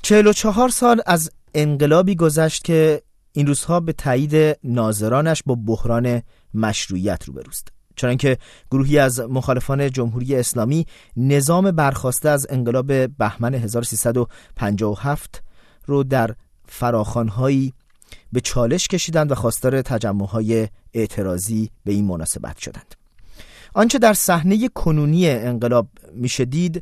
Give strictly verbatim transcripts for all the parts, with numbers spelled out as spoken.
چهل و چهار سال از انقلابی گذشت که این روزها به تایید ناظرانش با بحران مشروعیت روبروست، چنانکه گروهی از مخالفان جمهوری اسلامی نظام برخاسته از انقلاب بهمن هزار و سیصد و پنجاه و هفت رو در فراخوان‌هایی به چالش کشیدند و خواستار تجمع‌های اعتراضی به این مناسبت شدند. آنچه در صحنه کنونی انقلاب میشه دید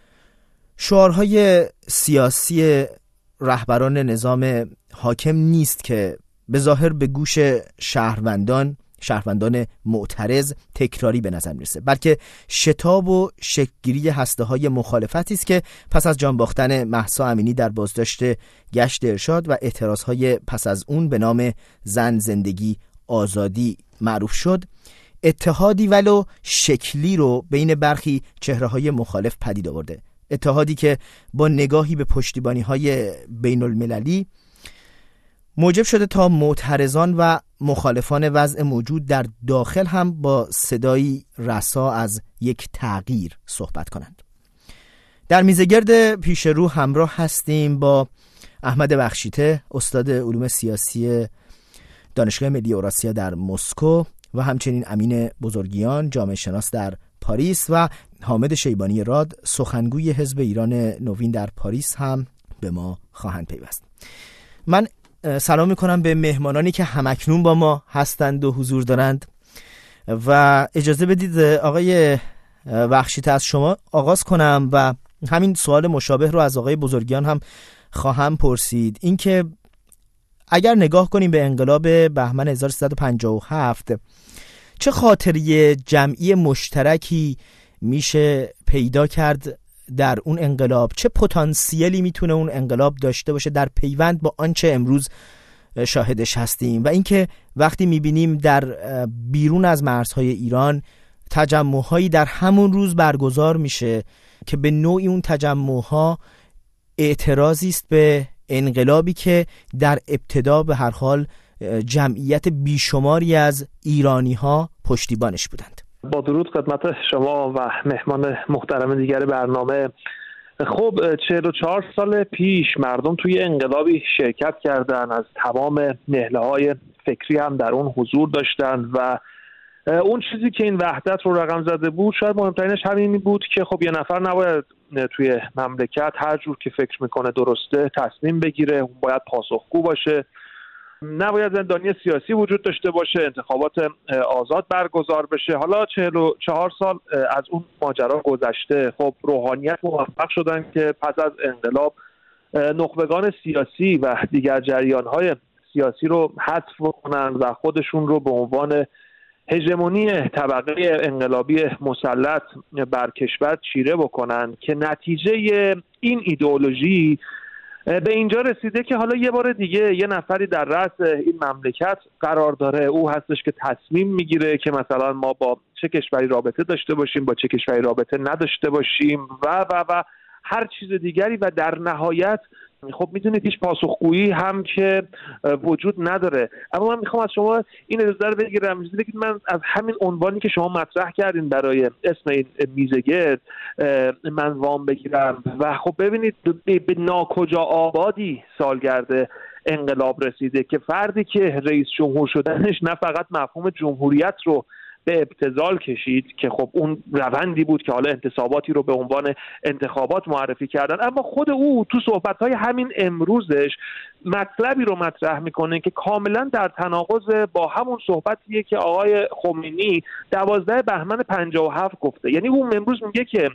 شعارهای سیاسی رهبران نظام حاکم نیست که به ظاهر به گوش شهروندان شهروندان معترض تکراری به نظر میرسه، بلکه شتاب و شکل‌گیری هسته‌های مخالفتی است که پس از جان باختن مهسا امینی در بازداشت گشت ارشاد و اعتراضهای پس از اون به نام زن، زندگی، آزادی معروف شد، اتحادی ولو شکلی رو بین برخی چهره‌های مخالف پدید آورده. اتحادی که با نگاهی به پشتیبانی‌های بین المللی موجب شده تا معترضان و مخالفان وضع موجود در داخل هم با صدایی رسا از یک تغییر صحبت کنند. در میزگرد پیش رو همراه هستیم با احمد بخشیته، استاد علوم سیاسی دانشگاه ملی اوراسیا در مسکو و همچنین امین بزرگیان، جامعه شناس در پاریس و حامد شیبانی راد، سخنگوی حزب ایران نوین در پاریس هم به ما خواهند پیوست. من سلام میکنم به مهمانانی که همکنون با ما هستند و حضور دارند و اجازه بدید آقای بخشیته از شما آغاز کنم و همین سوال مشابه رو از آقای بزرگیان هم خواهم پرسید. اینکه اگر نگاه کنیم به انقلاب بهمن هزار و سیصد و پنجاه و هفت، چه خاطری جمعی مشترکی میشه پیدا کرد در اون انقلاب؟ چه پتانسیلی میتونه اون انقلاب داشته باشه در پیوند با آنچه امروز شاهدش هستیم؟ و اینکه وقتی میبینیم در بیرون از مرزهای ایران تجمع‌هایی در همون روز برگزار میشه که به نوعی اون تجمع‌ها اعتراضی است به انقلابی که در ابتدا به هر حال جمعیت بیشماری از ایرانی‌ها پشتیبانش بودند. با درود خدمت شما و مهمان محترم دیگر برنامه. خب چهل و چهار سال پیش مردم توی انقلابی شرکت کردن، از تمام نهله‌های فکری هم در اون حضور داشتن و اون چیزی که این وحدت رو رقم زده بود شاید مهمترینش همین بود که خب یه نفر نباید توی مملکت هر جور که فکر میکنه درسته تصمیم بگیره، اون باید پاسخگو باشه، نباید زندانی سیاسی وجود داشته باشه، انتخابات آزاد برگزار بشه. حالا چهل و چهار سال از اون ماجرا گذشته، خب روحانیت موفق شدن که پس از انقلاب نخبگان سیاسی و دیگر جریان‌های سیاسی رو حذف کنن و خودشون رو به عنوان هژمونی طبقه انقلابی مسلط بر کشور چیره بکنن که نتیجه این ایدئولوژی به اینجا رسیده که حالا یه بار دیگه یه نفری در رأس این مملکت قرار داره، او هستش که تصمیم میگیره که مثلا ما با چه کشوری رابطه داشته باشیم، با چه کشوری رابطه نداشته باشیم و و و هر چیز دیگری و در نهایت خب میدونید هیچ پاسخگویی هم که وجود نداره. اما من میخوام از شما این اجازه رو بگیرم، اجازه بدید من از همین عنوانی که شما مطرح کردین برای اسم این میزگرد من وام بگیرم و خب ببینید به ناکجا آبادی سالگرد انقلاب رسیده که فردی که رئیس جمهور شدنش نه فقط مفهوم جمهوریت رو به ابتذال کشید که خب اون روندی بود که حالا انتصاباتی رو به عنوان انتخابات معرفی کردن، اما خود او تو صحبت‌های همین امروزش مطلبی رو مطرح میکنه که کاملا در تناقض با همون صحبتیه که آقای خمینی دوازده بهمن پنجاه و هفت گفته. یعنی اون امروز میگه که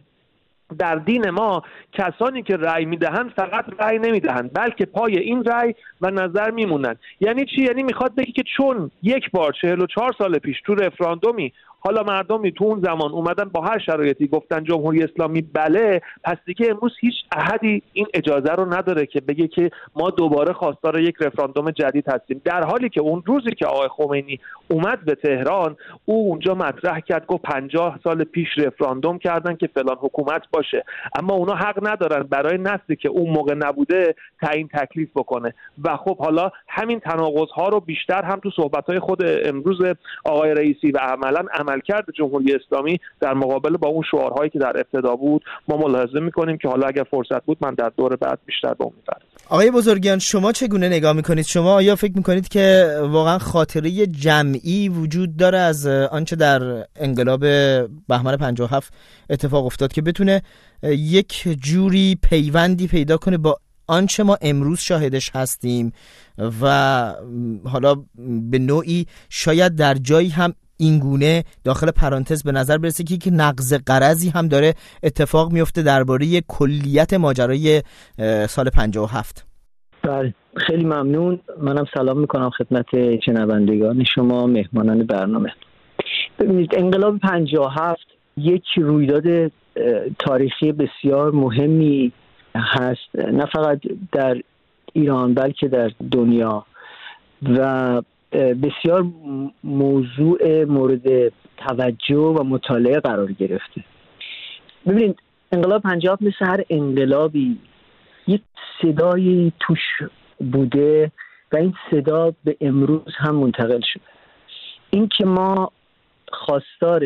در دین ما کسانی که رأی میدهند فقط رأی نمیدهند بلکه پای این رأی و نظر میمونند. یعنی چی؟ یعنی میخواد بگه که چون یک بار چهل و چهار سال پیش تو رفراندومی حالا مردمی تو اون زمان اومدن با هر شرایطی گفتن جمهوری اسلامی بله، پس دیگه امروز هیچ احدی این اجازه رو نداره که بگه که ما دوباره خواستار یک رفراندوم جدید هستیم، در حالی که اون روزی که آقای خمینی اومد به تهران او اونجا مطرح کرد گفت پنجاه سال پیش رفراندوم کردن که فلان حکومت باشه، اما اونا حق ندارن برای نسلی که اون موقع نبوده تعیین تکلیف بکنه. و خب حالا همین تناقض‌ها رو بیشتر هم تو صحبت‌های خود امروز آقای رئیسی و عملاً عملکرد جمهوری اسلامی در مقابل با اون شعارهایی که در ابتدا بود ما ملاحظه میکنیم که حالا اگر فرصت بود من در دور بعد بیشتر به اون می‌پردازم. آقای بزرگیان شما چگونه نگاه میکنید؟ شما آیا فکر میکنید که واقعا خاطره جمعی وجود داره از آنچه در انقلاب بهمن پنجاه و هفت اتفاق افتاد که بتونه یک جوری پیوندی پیدا کنه با آنچه ما امروز شاهدش هستیم و حالا به نوعی شاید در جایی هم اینگونه داخل پرانتز به نظر برسه که یک نقض غرضی هم داره اتفاق میفته درباره کلیت ماجرای سال پنجاه و هفت؟ بله خیلی ممنون. منم سلام میکنم خدمت شنوندگان شما مهمانان برنامه. ببینید انقلاب پنجاه و هفت یک رویداد تاریخی بسیار مهمی هست، نه فقط در ایران بلکه در دنیا، و بسیار موضوع مورد توجه و مطالعه قرار گرفته. ببینید انقلاب پنجاه و هفت مثل هر انقلابی یک صدایی توش بوده و این صدا به امروز هم منتقل شده. این که ما خواستار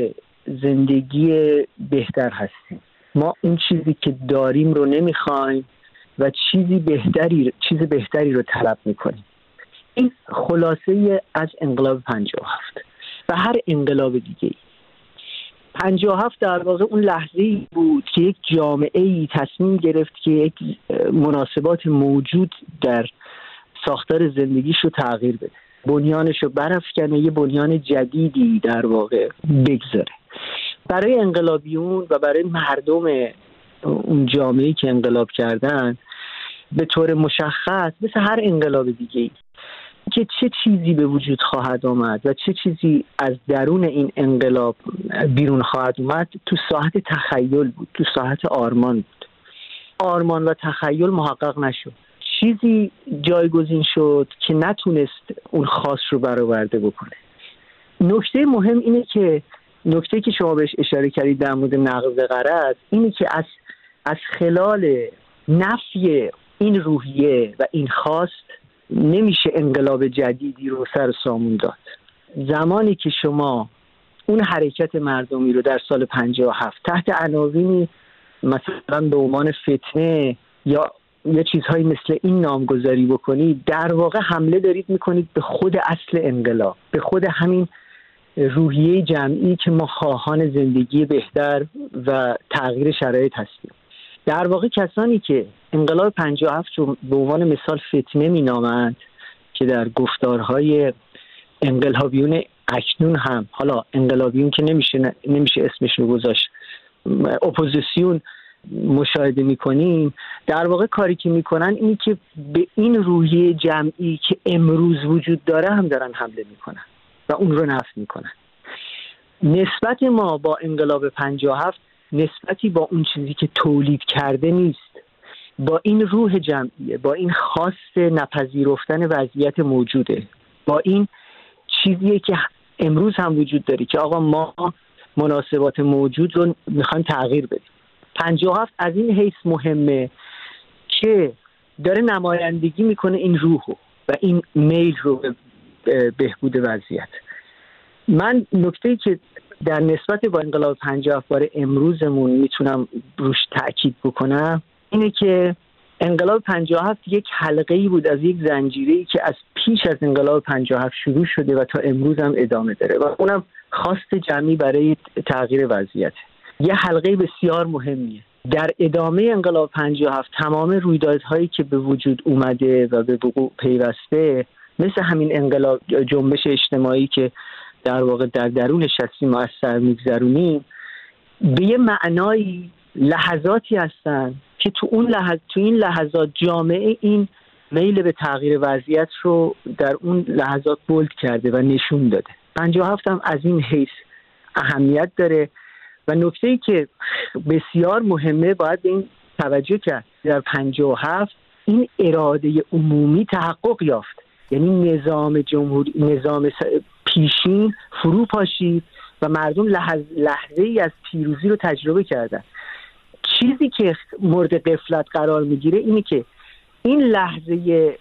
زندگی بهتر هستیم، ما اون چیزی که داریم رو نمیخوایم و چیزی بهتری چیز بهتری رو طلب میکنیم. این خلاصه از انقلاب پنجاه و هفت و هر انقلاب دیگه. پنجاه و هفت در واقع اون لحظه‌ای بود که یک جامعه‌ای تصمیم گرفت که یک مناسبات موجود در ساختار زندگیش رو تغییر بده، بنیانش رو برافکنه، یه بنیان جدیدی در واقع بگذاره. برای انقلابیون و برای مردم اون جامعه‌ای که انقلاب کردن به طور مشخص مثل هر انقلاب دیگه‌ای که چه چیزی به وجود خواهد آمد و چه چیزی از درون این انقلاب بیرون خواهد اومد تو ساحت تخیل بود، تو ساحت آرمان بود. آرمان و تخیل محقق نشد، چیزی جایگزین شد که نتونست اون خواست رو برآورده بکنه. نکته مهم اینه که نکته که شما بهش اشاره کردید در مورد نقض غرض اینه که از از خلال نفی این روحیه و این خواست نمیشه انقلاب جدیدی رو سر سامون داد. زمانی که شما اون حرکت مردمی رو در سال پنجاه و هفت تحت عناوینی مثلا به عنوان فتنه یا یه چیزهایی مثل این نامگذاری بکنید، در واقع حمله دارید میکنید به خود اصل انقلاب، به خود همین روحیه جمعی که ما خواهان زندگی بهتر و تغییر شرایط هستیم. در واقع کسانی که انقلاب پنجاه و هفت رو به عنوان مثال فتنه مینامند که در گفتارهای انقلابیون اکنون هم، حالا انقلابیون که نمیشه نمیشه اسمش رو گذاشت، اپوزیسیون مشاهده میکنیم، در واقع کاری که میکنن اینی که به این روحیه جمعی که امروز وجود داره هم دارن حمله میکنن و اون رو نفی میکنن. نسبت ما با انقلاب پنجاه و هفت نسبتی با اون چیزی که تولید کرده نیست، با این روح جمعیه، با این خواست نپذیرفتن وضعیت موجوده، با این چیزیه که امروز هم وجود داره که آقا ما مناسبات موجود رو میخوایم تغییر بدیم. پنجاه و هفت از این حیث مهمه که داره نمایندگی میکنه این روحو و این میل رو به بهبود وضعیت. من نکته‌ای که در نسبت با انقلاب پنجاه و هفت باره امروزمون میتونم روش تأکید بکنم اینه که انقلاب پنجاه و هفت یک حلقه‌ای بود از یک زنجیره‌ای که از پیش از انقلاب پنجاه و هفت شروع شده و تا امروز هم ادامه داره و اونم خواست جمعی برای تغییر وضعیت. یه حلقه بسیار مهمیه. در ادامه انقلاب پنجاه و هفت تمام رویدادهایی که به وجود اومده و به وقوع پیوسته، مثل همین انقلاب جنبش اجتماعی که در واقع در درونش هستیم و از سر میگذرونیم، به یه معنای لحظاتی هستن که تو اون لحظات تو این لحظات جامعه این میل به تغییر وضعیت رو در اون لحظات بولد کرده و نشون داده. پنجاه و هفت هم از این حیث اهمیت داره و نکته‌ای که بسیار مهمه باید به این توجه کرد. در پنجاه و هفت این اراده عمومی تحقق یافت، یعنی نظام جمهوری نظام پیشین فرو پاشید و مردم لحظه, لحظه ای از پیروزی رو تجربه کردن. چیزی که مورد غفلت قرار میگیره اینه که این لحظه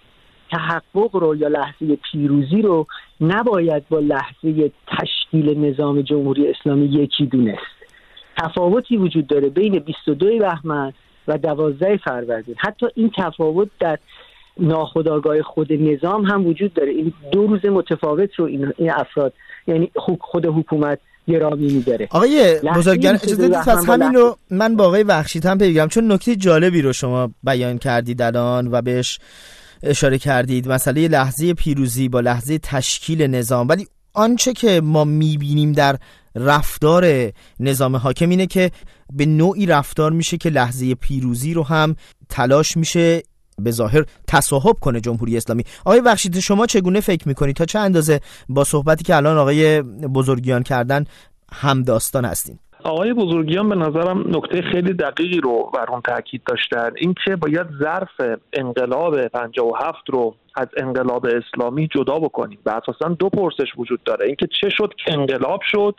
تحقق رو یا لحظه پیروزی رو نباید با لحظه تشکیل نظام جمهوری اسلامی یکی دونست. تفاوتی وجود داره بین بیست و دو بهمن و دوازده فروردین. حتی این تفاوت در ناخودآگاه خود نظام هم وجود داره. این دو روز متفاوت رو این, این افراد یعنی خود حکومت گرامی می‌داره. آقای بزرگوار اجازه بدید از همین رو من با آقای وخشی‌ت هم بگم، چون نکته جالبی رو شما بیان کردید الان و بهش اشاره کردید، مسئله لحظه پیروزی با لحظه تشکیل نظام. ولی آنچه که ما می‌بینیم در رفتار نظام حاکم اینه که به نوعی رفتار میشه که لحظه پیروزی رو هم تلاش میشه به ظاهر تصاحب کنه جمهوری اسلامی. آقای بخشید شما چگونه فکر میکنید؟ تا چه اندازه با صحبتی که الان آقای بزرگیان کردن همداستان هستین؟ آقای بزرگیان به نظرم نکته خیلی دقیقی رو بر اون تاکید داشتن، این که باید ظرف انقلاب پنجاه و هفت رو از انقلاب اسلامی جدا بکنیم و اساساً دو پرسش وجود داره، اینکه چه شد که انقلاب شد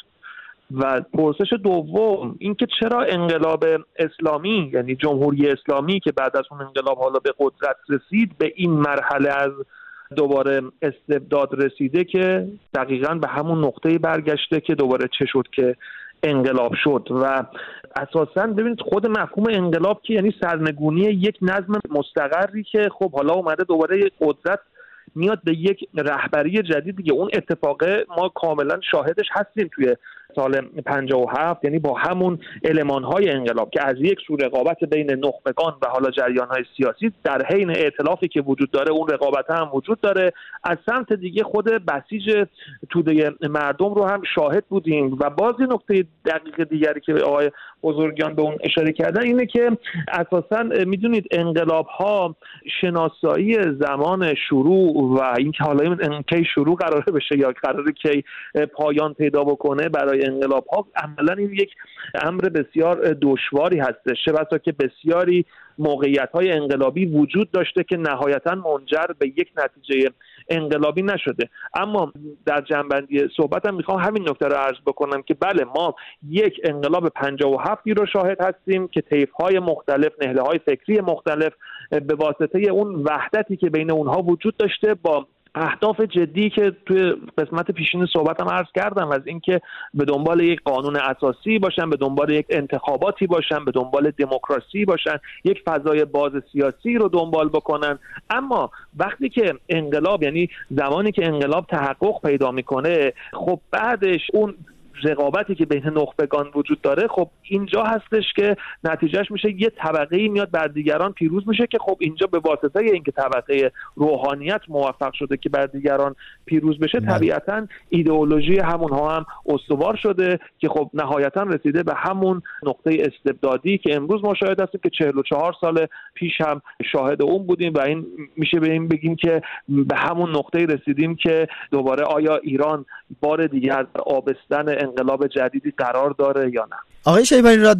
و پرسش دوم اینکه چرا انقلاب اسلامی یعنی جمهوری اسلامی که بعد از اون انقلاب حالا به قدرت رسید به این مرحله از دوباره استبداد رسیده که دقیقاً به همون نقطه‌ای برگشته که دوباره چه شد که انقلاب شد. و اساساً ببینید خود مفهوم انقلاب که یعنی سرنگونی یک نظم مستقری که خب حالا اومده دوباره قدرت میاد به یک رهبری جدید دیگه. اون اتفاق ما کاملا شاهدش هستیم توی سال پنجاه و هفت، یعنی با همون المان‌های انقلاب که از یک سو رقابت بین نخبگان و حالا جریان‌های سیاسی در حین ائتلافی که وجود داره اون رقابت هم وجود داره، از سمت دیگه خود بسیج توده مردم رو هم شاهد بودیم. و باز نکته دقیق دیگری که آقای بزرگیان به اون اشاره کردن اینه که اساساً میدونید انقلاب‌ها شناسایی زمان شروع و اینکه حالا این کی شروع قراره بشه یا قراره کی پایان پیدا بکنه برای انقلاب ها عملا این یک امر بسیار دشواری هستش، چه بسا که بسیاری موقعیت های انقلابی وجود داشته که نهایتا منجر به یک نتیجه انقلابی نشده. اما در جنبندی صحبتم میخوام همین نکته رو عرض بکنم که بله ما یک انقلاب پنجاه و هفتی رو شاهد هستیم که طیف های مختلف، نهله های فکری مختلف به واسطه اون وحدتی که بین اونها وجود داشته با اهداف جدی که توی قسمت پیشین صحبتم عرض کردم، از اینکه به دنبال یک قانون اساسی باشن، به دنبال یک انتخاباتی باشن، به دنبال دموکراسی باشن، یک فضای باز سیاسی رو دنبال بکنن. اما وقتی که انقلاب یعنی زمانی که انقلاب تحقق پیدا میکنه، خب بعدش اون رقابتی که بین نخبگان وجود داره، خب اینجا هستش که نتیجهش میشه یه طبقه‌ای میاد بر دیگران پیروز میشه که خب اینجا به واسطه اینکه طبقه روحانیت موفق شده که بر دیگران پیروز بشه نه. طبیعتاً ایدئولوژی همونها هم استوار شده که خب نهایتاً رسیده به همون نقطه استبدادی که امروز ما شاهد هستیم که چهل و چهار سال پیش هم شاهد اون بودیم و این میشه به این بگیم که به همون نقطه رسیدیم که دوباره آیا ایران بار دیگه از آبستن انقلاب جدیدی قرار داره یا نه. آقای شیبانی راد،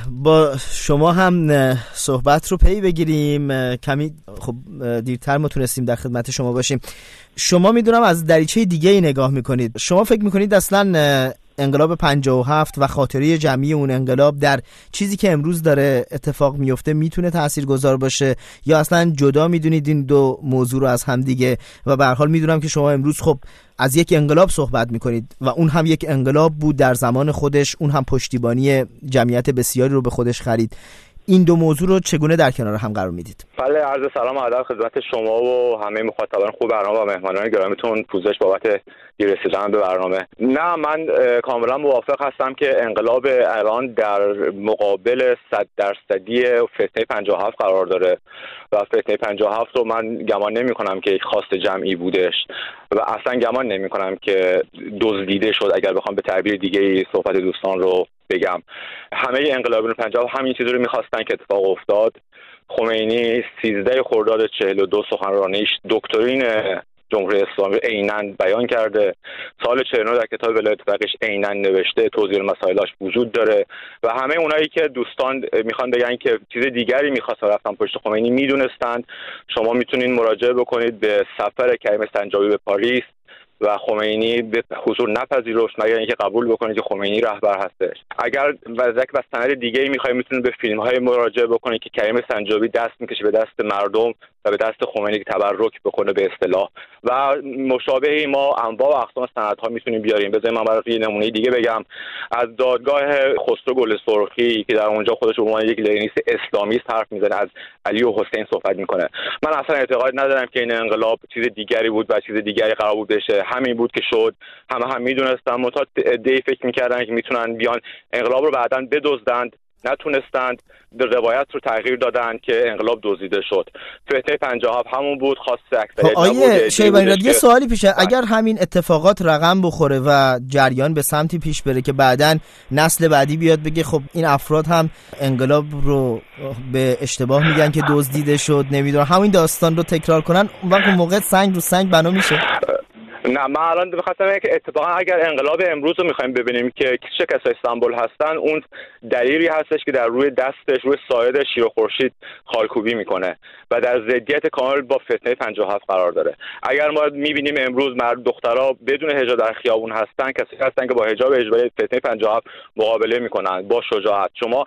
با شما هم صحبت رو پی بگیریم، کمی خب دیرتر ما تونستیم در خدمت شما باشیم. شما میدونم از دریچه دیگه ای نگاه میکنید، شما فکر میکنید اصلا انقلاب پنجاه و هفت و خاطره جمعی اون انقلاب در چیزی که امروز داره اتفاق میفته میتونه تاثیرگذار باشه یا اصلا جدا میدونید این دو موضوع رو از هم دیگه؟ و به هر حال میدونم که شما امروز خب از یک انقلاب صحبت میکنید و اون هم یک انقلاب بود در زمان خودش، اون هم پشتیبانی جمعیت بسیاری رو به خودش خرید. این دو موضوع رو چگونه در کنار هم قرار میدید؟ بله، عرض سلام و ادب خدمت شما و همه مخاطبان خوب برنامه و مهمانان گرامیتون. پوزش بابت دیر رسیدن به برنامه. نه، من کاملا موافق هستم که انقلاب الان در مقابل صد درصدی فتنه پنجاه و هفت قرار داره و فتنه پنجاه و هفت رو من گمان نمی کنم که یک خواست جمعی بودش و اصلا گمان نمی کنم که دزدیده شد، اگر بخوام به تعبیر دیگه صحبت دوستان رو بگم. همه انقلابیون پنجاه و همین چیزی رو می‌خواستن که اتفاق افتاد. خمینی سیزده خرداد چهل و دو سخنرانیش دکترین جمهوری اسلامی عیناً بیان کرده. سال چهل و نه در کتاب ولایت فقیهش عیناً نوشته، توضیح مسائلش وجود داره و همه اونایی که دوستان میخوان بگن که چیز دیگری می‌خواستن رفتن پشت خمینی میدونستند. شما میتونین مراجعه بکنید به سفر کریم سنجابی به پاریس و خمینی به حضور نپذیرفت مگر اینکه قبول بکنید که خمینی رهبر هستش. اگر وزک و سند دیگه ای میخواید میتونید به فیلم های مراجعه بکنید که کریم سنجابی دست میکشه به دست مردم و به دست خمینی تبرک بکنه به اصطلاح. و مشابه ما انواع و اقسام سندها میتونیم بیاریم. بذارید من براتون یه نمونه دیگه بگم از دادگاه خسرو گل سرخی که در اونجا خودش به عنوان یک لنینیست اسلامیست حرف میزنه، از علی و حسین صحبت میکنه. من اصلا اعتقاد ندارم که این انقلاب چیز دیگری بود و چیز دیگری قرار بود بشه، همین بود که شد. همه هم میدونستن، منتها دی فکر میکردن که میتونن بیان انقلاب رو بعداً بدزدند، نتونستند، روایت رو تغییر دادن که انقلاب دزدیده شد. فتنه پنجاه و هفت همون بود، خاص اکثریت نبود. آیه شیبانی یه سوالی پیشه، اگر همین اتفاقات رقم بخوره و جریان به سمتی پیش بره که بعداً نسل بعدی بیاد بگه خب این افراد هم انقلاب رو به اشتباه میگن که دزدیده شد، نمیدونم همین داستان رو تکرار کنن، اون وقت موقع سنگ رو سنگ بنا میشه؟ نه، من الان بخاطر که اتفاقا اگر انقلاب امروز رو میخوایم ببینیم که چه کسای استانبول هستن، اون دلیلی هستش که در روی دستش روی ساعد شیر و خورشید خالکوبی میکنه و در ضدیت کامل با فتنه پنجاه و هفت قرار داره. اگر ما میبینیم امروز مرد دخترها بدون حجاب در خیابون هستن، کسی هستن که با حجاب اجباری فتنه پنجاه و هفت مقابله میکنن با شجاعت. شما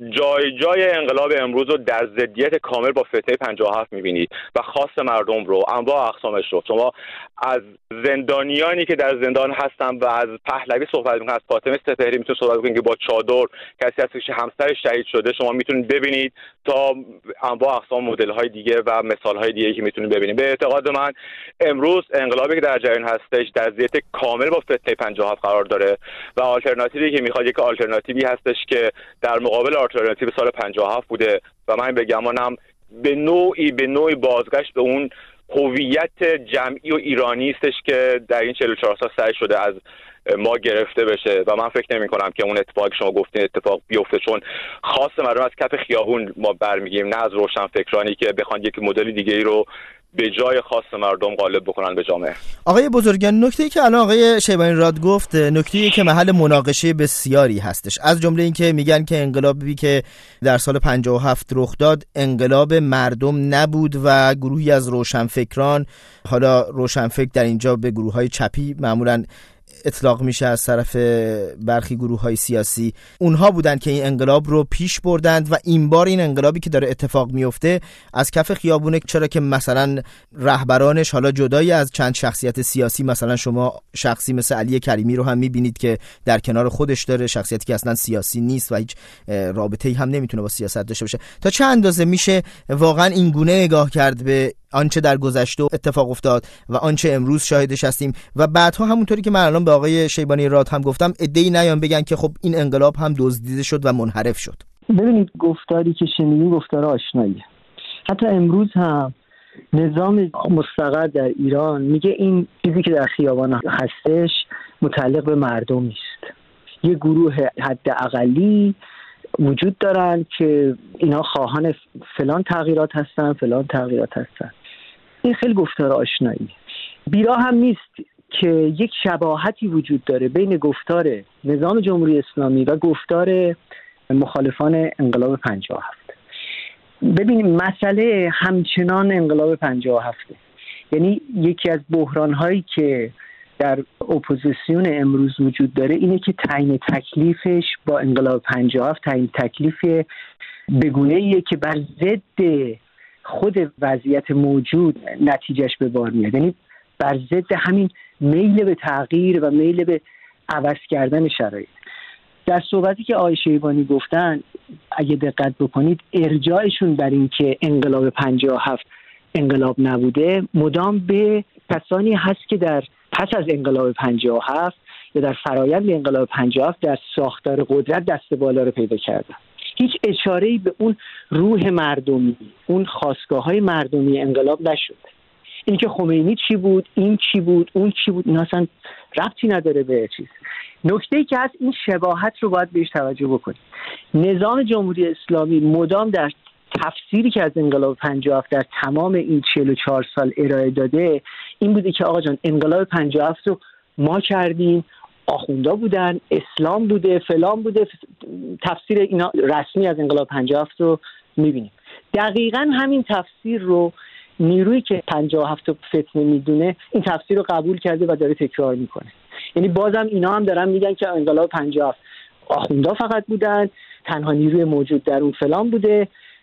جای جای انقلاب امروز رو در ضدیت کامل با فتنه پنجاه و هفت میبینید و خاص مردم رو، انواع اقسامش رو. شما از زندانیانی که در زندان هستن و از پهلوی صحبت میکنن، از فاطمه سپهری میتونید صحبت کنید که با چادر کسی هست که همسر شهید شده، شما میتونید ببینید، تا انواع اقسام مدل های دیگه و مثال های دیگه که میتونید ببینید. به اعتقاد من امروز انقلابی که در جریان هستش در ضدیت کامل با فتنه پنجاه و هفت قرار داره و آلترناتیوی که میخواد یک آلترناتیوی هستش که در مقابل آلترناتیو سال پنجاه و هفت بوده و من به گمانم به نوعی به نوعی بازگشت به اون هویت جمعی و ایرانی استش که در این چهل و چهار سال سعی شده از ما گرفته بشه و من فکر نمی کنم که اون اتفاقی شما گفتین اتفاق بیفته، چون خاص مردم از کف خیابون ما برمیگیم، نه از روشنفکرانی که بخوان یک مدل دیگه ای رو به جای خاص مردم غالب بکنن به جامعه. آقای بزرگان، نکته‌ای که الان آقای شیبانی راد گفت نکته‌ای که محل مناقشه بسیاری هستش، از جمله این که میگن که انقلابی که در سال پنجاه و هفت رخ داد انقلاب مردم نبود و گروهی از روشنفکران، حالا روشنفکر در اینجا به گروه‌های چپی معمولاً اطلاق میشه از طرف برخی گروه‌های سیاسی، اونها بودن که این انقلاب رو پیش بردند و این بار این انقلابی که داره اتفاق میفته از کف خیابونه، چرا که مثلا رهبرانش حالا جدایی از چند شخصیت سیاسی، مثلا شما شخصی مثل علی کریمی رو هم میبینید که در کنار خودش داره، شخصیتی که اصلا سیاسی نیست و هیچ رابطه‌ای هم نمیتونه با سیاست داشته باشه. تا چه اندازه میشه واقعا این گونه نگاه کرد به آنچه در گذشته اتفاق افتاد و آنچه امروز شاهدش هستیم و بعدها همونطوری که من الان به آقای شیبانی راد هم گفتم، عده‌ای نیان بگن که خب این انقلاب هم دزدیده شد و منحرف شد. ببینید گفتاری که شنیدیم گفتار آشناییه. حتی امروز هم نظام مستقر در ایران میگه این چیزی که در خیابان هستش متعلق به مردم نیست. یه گروه حد اقلی وجود دارن که اینا خواهان فلان تغییرات هستن فلان تغییرات هستن. این خیلی گفتار آشنایی. بیراه هم نیست که یک شباهتی وجود داره بین گفتار نظام جمهوری اسلامی و گفتار مخالفان انقلاب پنجاه و هفت. ببینیم مسئله همچنان انقلاب پنجاه و هفت، یعنی یکی از بحران‌هایی که در اپوزیسیون امروز وجود داره اینه که تعیین تکلیفش با انقلاب پنجاه و هفت تعیین تکلیف بگونه‌ایه که بر ضد خود وضعیت موجود نتیجهش به بار میاد، یعنی بر ضد همین میل به تغییر و میل به عوض کردن شرایط. در صحبتی که آقای شیبانی گفتن اگه دقت بکنید ارجاعشون بر این که انقلاب پنجاه و هفت انقلاب نبوده مدام به کسانی هست که در پس از انقلاب پنجاه و هفت یا در فرایند انقلاب پنجاه و هفت در ساختار قدرت دست بالا رو پیدا کردن. هیچ اشاره‌ای به اون روح مردمی، اون خواستگاه‌های مردمی انقلاب نشد. این که خمینی چی بود، این چی بود، اون چی بود، این اصلا ربطی نداره به چیز. نکته‌ای که هست این شباهت رو باید بهش توجه بکنید. نظام جمهوری اسلامی مدام در تفسیری که از انقلاب پنجاه و هفت در تمام این چهل و چهار سال ارائه داده این بوده که آقا جان انقلاب پنجاه و هفت رو ما کردیم، آخوندا بودن، اسلام بوده، فلان بوده. تفسیر اینا رسمی از انقلاب پنجاه و هفت رو می‌بینیم. دقیقاً همین تفسیر رو نیرویی که پنجاه و هفت رو فتنه میدونه این تفسیر رو قبول کرده و داره تکرار میکنه. یعنی بازم اینا هم دارن میگن که انقلاب پنجاه و هفت آخوندا فقط بودن، تنها نیروی موجود در اون فلان بوده.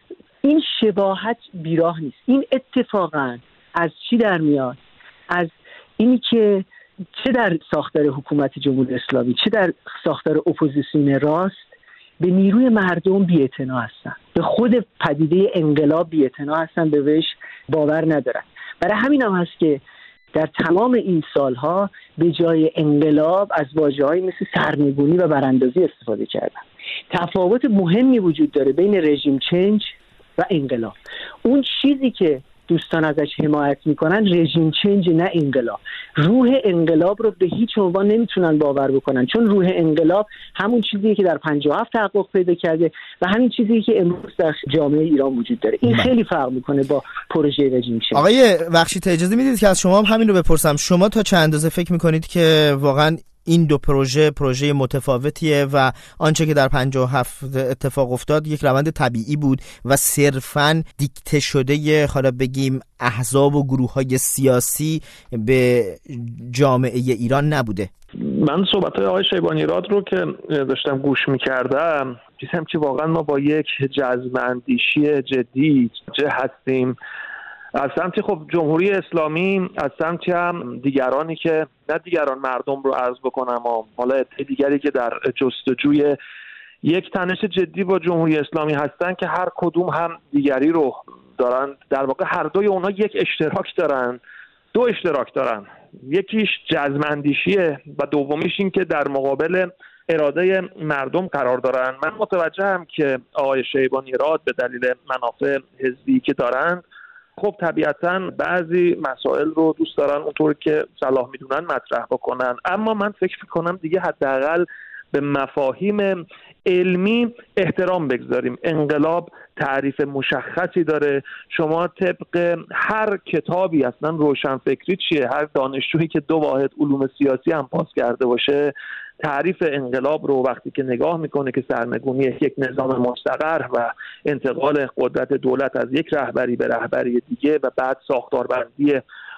این شباهت بیراه نیست. این اتفاقا از چی در میاد؟ از اینی که چه در ساختار حکومت جمهوری اسلامی چه در ساختار اپوزیسیون راست به نیروی مردم بی‌اعتنا هستن، به خود پدیده انقلاب بی‌اعتنا هستن، به وش باور ندارن. برای همین هم هست که در تمام این سالها به جای انقلاب از واژه‌هایی مثل سرنگونی و براندازی استفاده کردن. تفاوت مهمی وجود داره بین رژیم چنج و انقلاب. اون چیزی که دوستان ازش حمایت میکنن رژیم چنج نه انقلاب. روح انقلاب رو به هیچ عنوان نمیتونن باور بکنن، چون روح انقلاب همون چیزیه که در پنجاه و هفت تحقق پیدا کرده و همین چیزیه که امروز در جامعه ایران وجود داره. این خیلی فرق میکنه با پروژه رژیم چنج. آقای بخشیت اجازه میدید که از شما هم همین رو بپرسم، شما تا چند اندازه فکر میکنید که واقعا این دو پروژه پروژه متفاوتیه و آنچه که در پنجاه و هفت اتفاق افتاد یک روند طبیعی بود و صرفاً دیکته شده حالا بگیم احزاب و گروه‌های سیاسی به جامعه ایران نبوده؟ من صحبت‌های آقای شیبانیراد رو که داشتم گوش می‌کردم دیدم که واقعا ما با یک جذب اندیشی جدی چه هستیم از سمتی خب جمهوری اسلامی، از سمتی هم دیگرانی که نه دیگران مردم رو عرض بکنم و حالا دیگری که در جستجوی یک تنش جدی با جمهوری اسلامی هستن که هر کدوم هم دیگری رو دارن. در واقع هر دوی اونا یک اشتراک دارن، دو اشتراک دارن، یکیش جزم‌اندیشیه و دومیش این که در مقابل اراده مردم قرار دارن. من متوجهم که آقای شیبانیراد به دلیل منافع حزبی که دارن خب طبیعتاً بعضی مسائل رو دوست دارن اونطور که صلاح میدونن مطرح بکنن، اما من فکر میکنم دیگه حداقل به مفاهیم علمی احترام بگذاریم. انقلاب تعریف مشخصی داره. شما طبق هر کتابی اصلا روشنفکری چیه، هر دانشجویی که دو واحد علوم سیاسی هم پاس کرده باشه تعریف انقلاب رو وقتی که نگاه میکنه که سرنگونی یک نظام مستقر و انتقال قدرت دولت از یک رهبری به رهبری دیگه و بعد ساختاربندی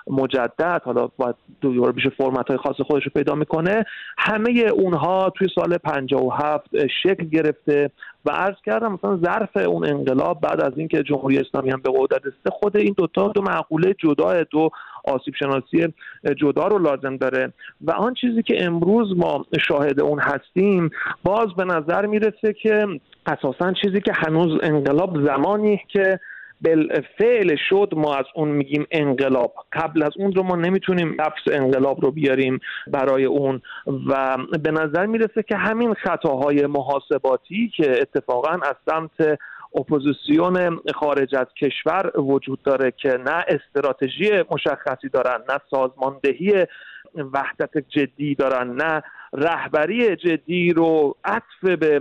مجدد، حالا باید دوباره بشه فرمت‌های خاص خودش رو پیدا میکنه، همه اونها توی سال پنجاه و هفت شکل گرفته و عرض کردم مثلا ظرف اون انقلاب بعد از اینکه جمهوری اسلامی هم به قدرت رسیده خود این دوتا دو معقوله جدا، دو آسیب شناسی جدا رو لازم داره و آن چیزی که امروز ما شاهد اون هستیم باز به نظر میرسه که اساساً چیزی که هنوز انقلاب زمانی که بالفعل شد ما از اون میگیم انقلاب، قبل از اون رو ما نمیتونیم لفظ انقلاب رو بیاریم برای اون و به نظر میرسه که همین خطاهای محاسباتی که اتفاقا از سمت اپوزیسیون خارج از کشور وجود داره که نه استراتژی مشخصی دارن، نه سازماندهی وحدت جدی دارن، نه رهبری جدی رو عطف به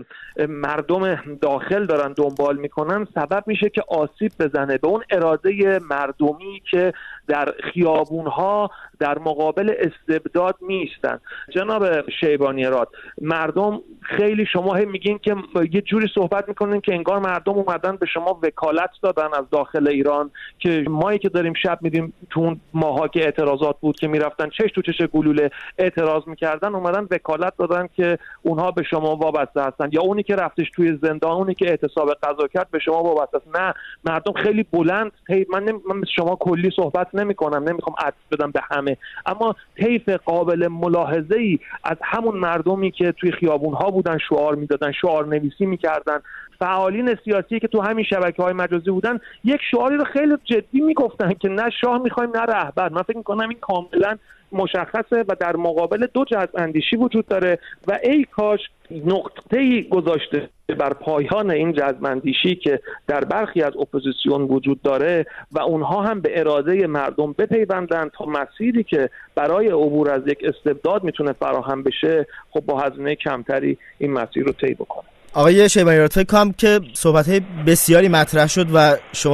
مردم داخل دارن دنبال میکنن، سبب میشه که آسیب بزنه به اون اراده مردمی که در خیابونها در مقابل استبداد میستن. جناب شیبانیراد، مردم خیلی شما هم میگین که یه جوری صحبت میکنین که انگار مردم اومدن به شما وکالت دادن از داخل ایران که مایی که داریم شب میدیم تو اون ماها که اعتراضات بود که میرفتن چش تو چش گلوله اعتراض میکردن، اومدن وکالت دادن که اونها به شما وابسته هستن، یا اونی که رفتش توی زندان، اونی که اعتصاب غذا کرد به شما وابسته است. نه، مردم خیلی بلند هی من نمی... من شما کلی صحبت نمی‌کنم، نمیخوام عطف بدم به همه، اما طیف قابل ملاحظه‌ای از همون مردمی که توی خیابون‌ها بودن شعار میدادن، شعار نویسی میکردن، فعالین سیاسی که تو همین شبکه‌های مجازی بودن یک شعاری رو خیلی جدی میگفتن که نه شاه می‌خوایم نه رهبر. من فکر می‌کنم این کاملا مشخصه و در مقابل دو جذب اندیشی وجود داره و ای کاش نقطه‌ای گذاشته بر پایان این جذب اندیشی که در برخی از اپوزیسیون وجود داره و اونها هم به اراده مردم بپیوندن تا مسیری که برای عبور از یک استبداد میتونه فراهم بشه خب با هزینه کمتری این مسیر رو طی بکنه. آقای شیبانیراد، فکر کنم که صحبت‌های بسیاری مطرح شد و شما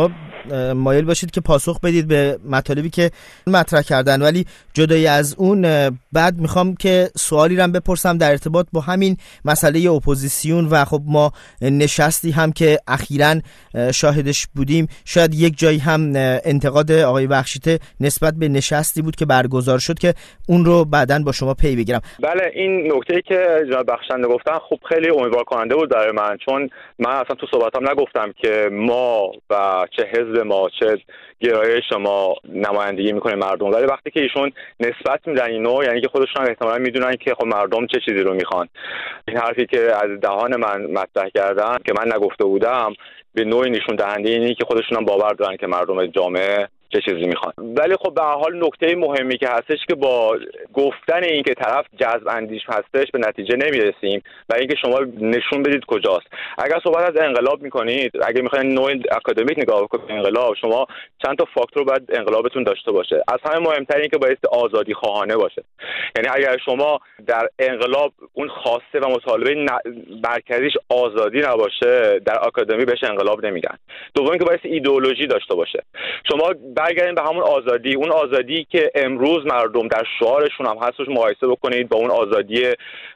مایل باشید که پاسخ بدید به مطالبی که مطرح کردن، ولی جدای از اون بعد میخوام که سوالی رو بپرسم در ارتباط با همین مسئله اپوزیسیون و خب ما نشستی هم که اخیراً شاهدش بودیم، شاید یک جایی هم انتقاد آقای بخشیته نسبت به نشستی بود که برگزار شد که اون رو بعداً با شما پی بگیرم. بله، این نکته‌ای که جناب بخشنده گفتن خب خیلی امیدوار کننده بود برای من، چون من اصلا تو صحبتام نگفتم که ما و چه حزب ما چه گرایش ما نمایندگی میکنه مردم، ولی وقتی که ایشون نسبت میدن اینو، یعنی که خودشون احتمالاً میدونن که خب مردم چه چیزی رو میخوان. این حرفی که از دهان من مطرح کردن که من نگفته بودم به نوعی نشون دهنده اینه که خودشون هم باور دارن که مردم جامعه چه چیزی میخوان. ولی خب به هر حال نکته مهمی که هستش که با گفتن این که طرف جذب اندیش هستش به نتیجه نمیرسیم و اینکه شما نشون بدید کجاست. اگر صحبت از انقلاب میکنید، اگه میخواین نوع اکادمیک نگاه کنید به انقلاب، شما چند تا فاکتور باید انقلابتون داشته باشه. از همه مهمتر این که باید آزادی خواهانه باشه. یعنی اگر شما در انقلاب اون خواسته و مطالبه مرکزیش آزادی نباشه، در اکادمی بهش انقلاب نمیگن. دوم که باید ایدئولوژی داشته باشه. شما برگردین به همون آزادی، اون آزادی که امروز مردم در شعارشون هم هستش مقایسه بکنید با اون آزادی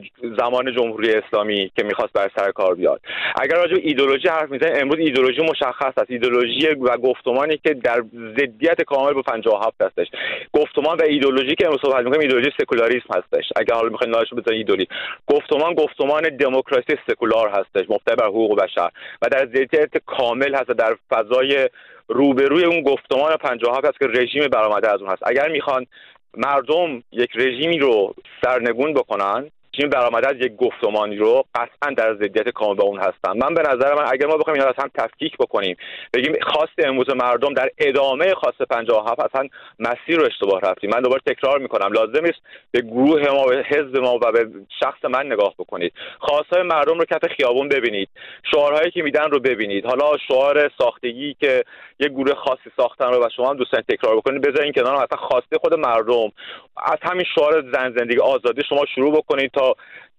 زمان جمهوری اسلامی که میخواست بر سر کار بیاد. اگر راجع به ایدئولوژی حرف میزنید، امروز ایدئولوژی مشخص است، ایدئولوژی و گفتمانی که در ضدیت کامل با پنجاه و هفت هستش. گفتمان و ایدئولوژی که امروز صحبت می‌کنیم ایدئولوژی سکولاریسم هستش. اگر حالا می‌خواید ناشو بزنید ایدئولوژی، گفتمان گفتمان دموکراسی سکولار هستش، مبتنی بر حقوق بشر و در ضدیت کامل هست، در فضای روبروی اون گفتمان پنجاه و هفت هست که رژیم برآمده از اون هست. اگر میخوان مردم یک رژیمی رو سرنگون بکنن، رژیم برآمده از یک گفتمانی رو، قطعا در ضدیت کامل با اون هستن. من به نظر من اگر ما بخوایم اینا رو هم تفکیک بکنیم، بگیم خواست امروز مردم در ادامه خواست پنجاه و هفت اصلا مسیر رو اشتباه رفتیم. من دوباره تکرار میکنم، لازم است به گروه ما، به حزب ما و به شخص من نگاه بکنید. خواستهای مردم رو کف خیابون ببینید، شعارهایی که میدن رو ببینید. حالا شعار ساختگی که یک گروه خاصی ساختن رو و شما هم دوستان تکرار بکنید، بذارین کنار، اصلا خواسته خود مردم از همین شعار زن زندگی آزادی شما شروع بکنید تا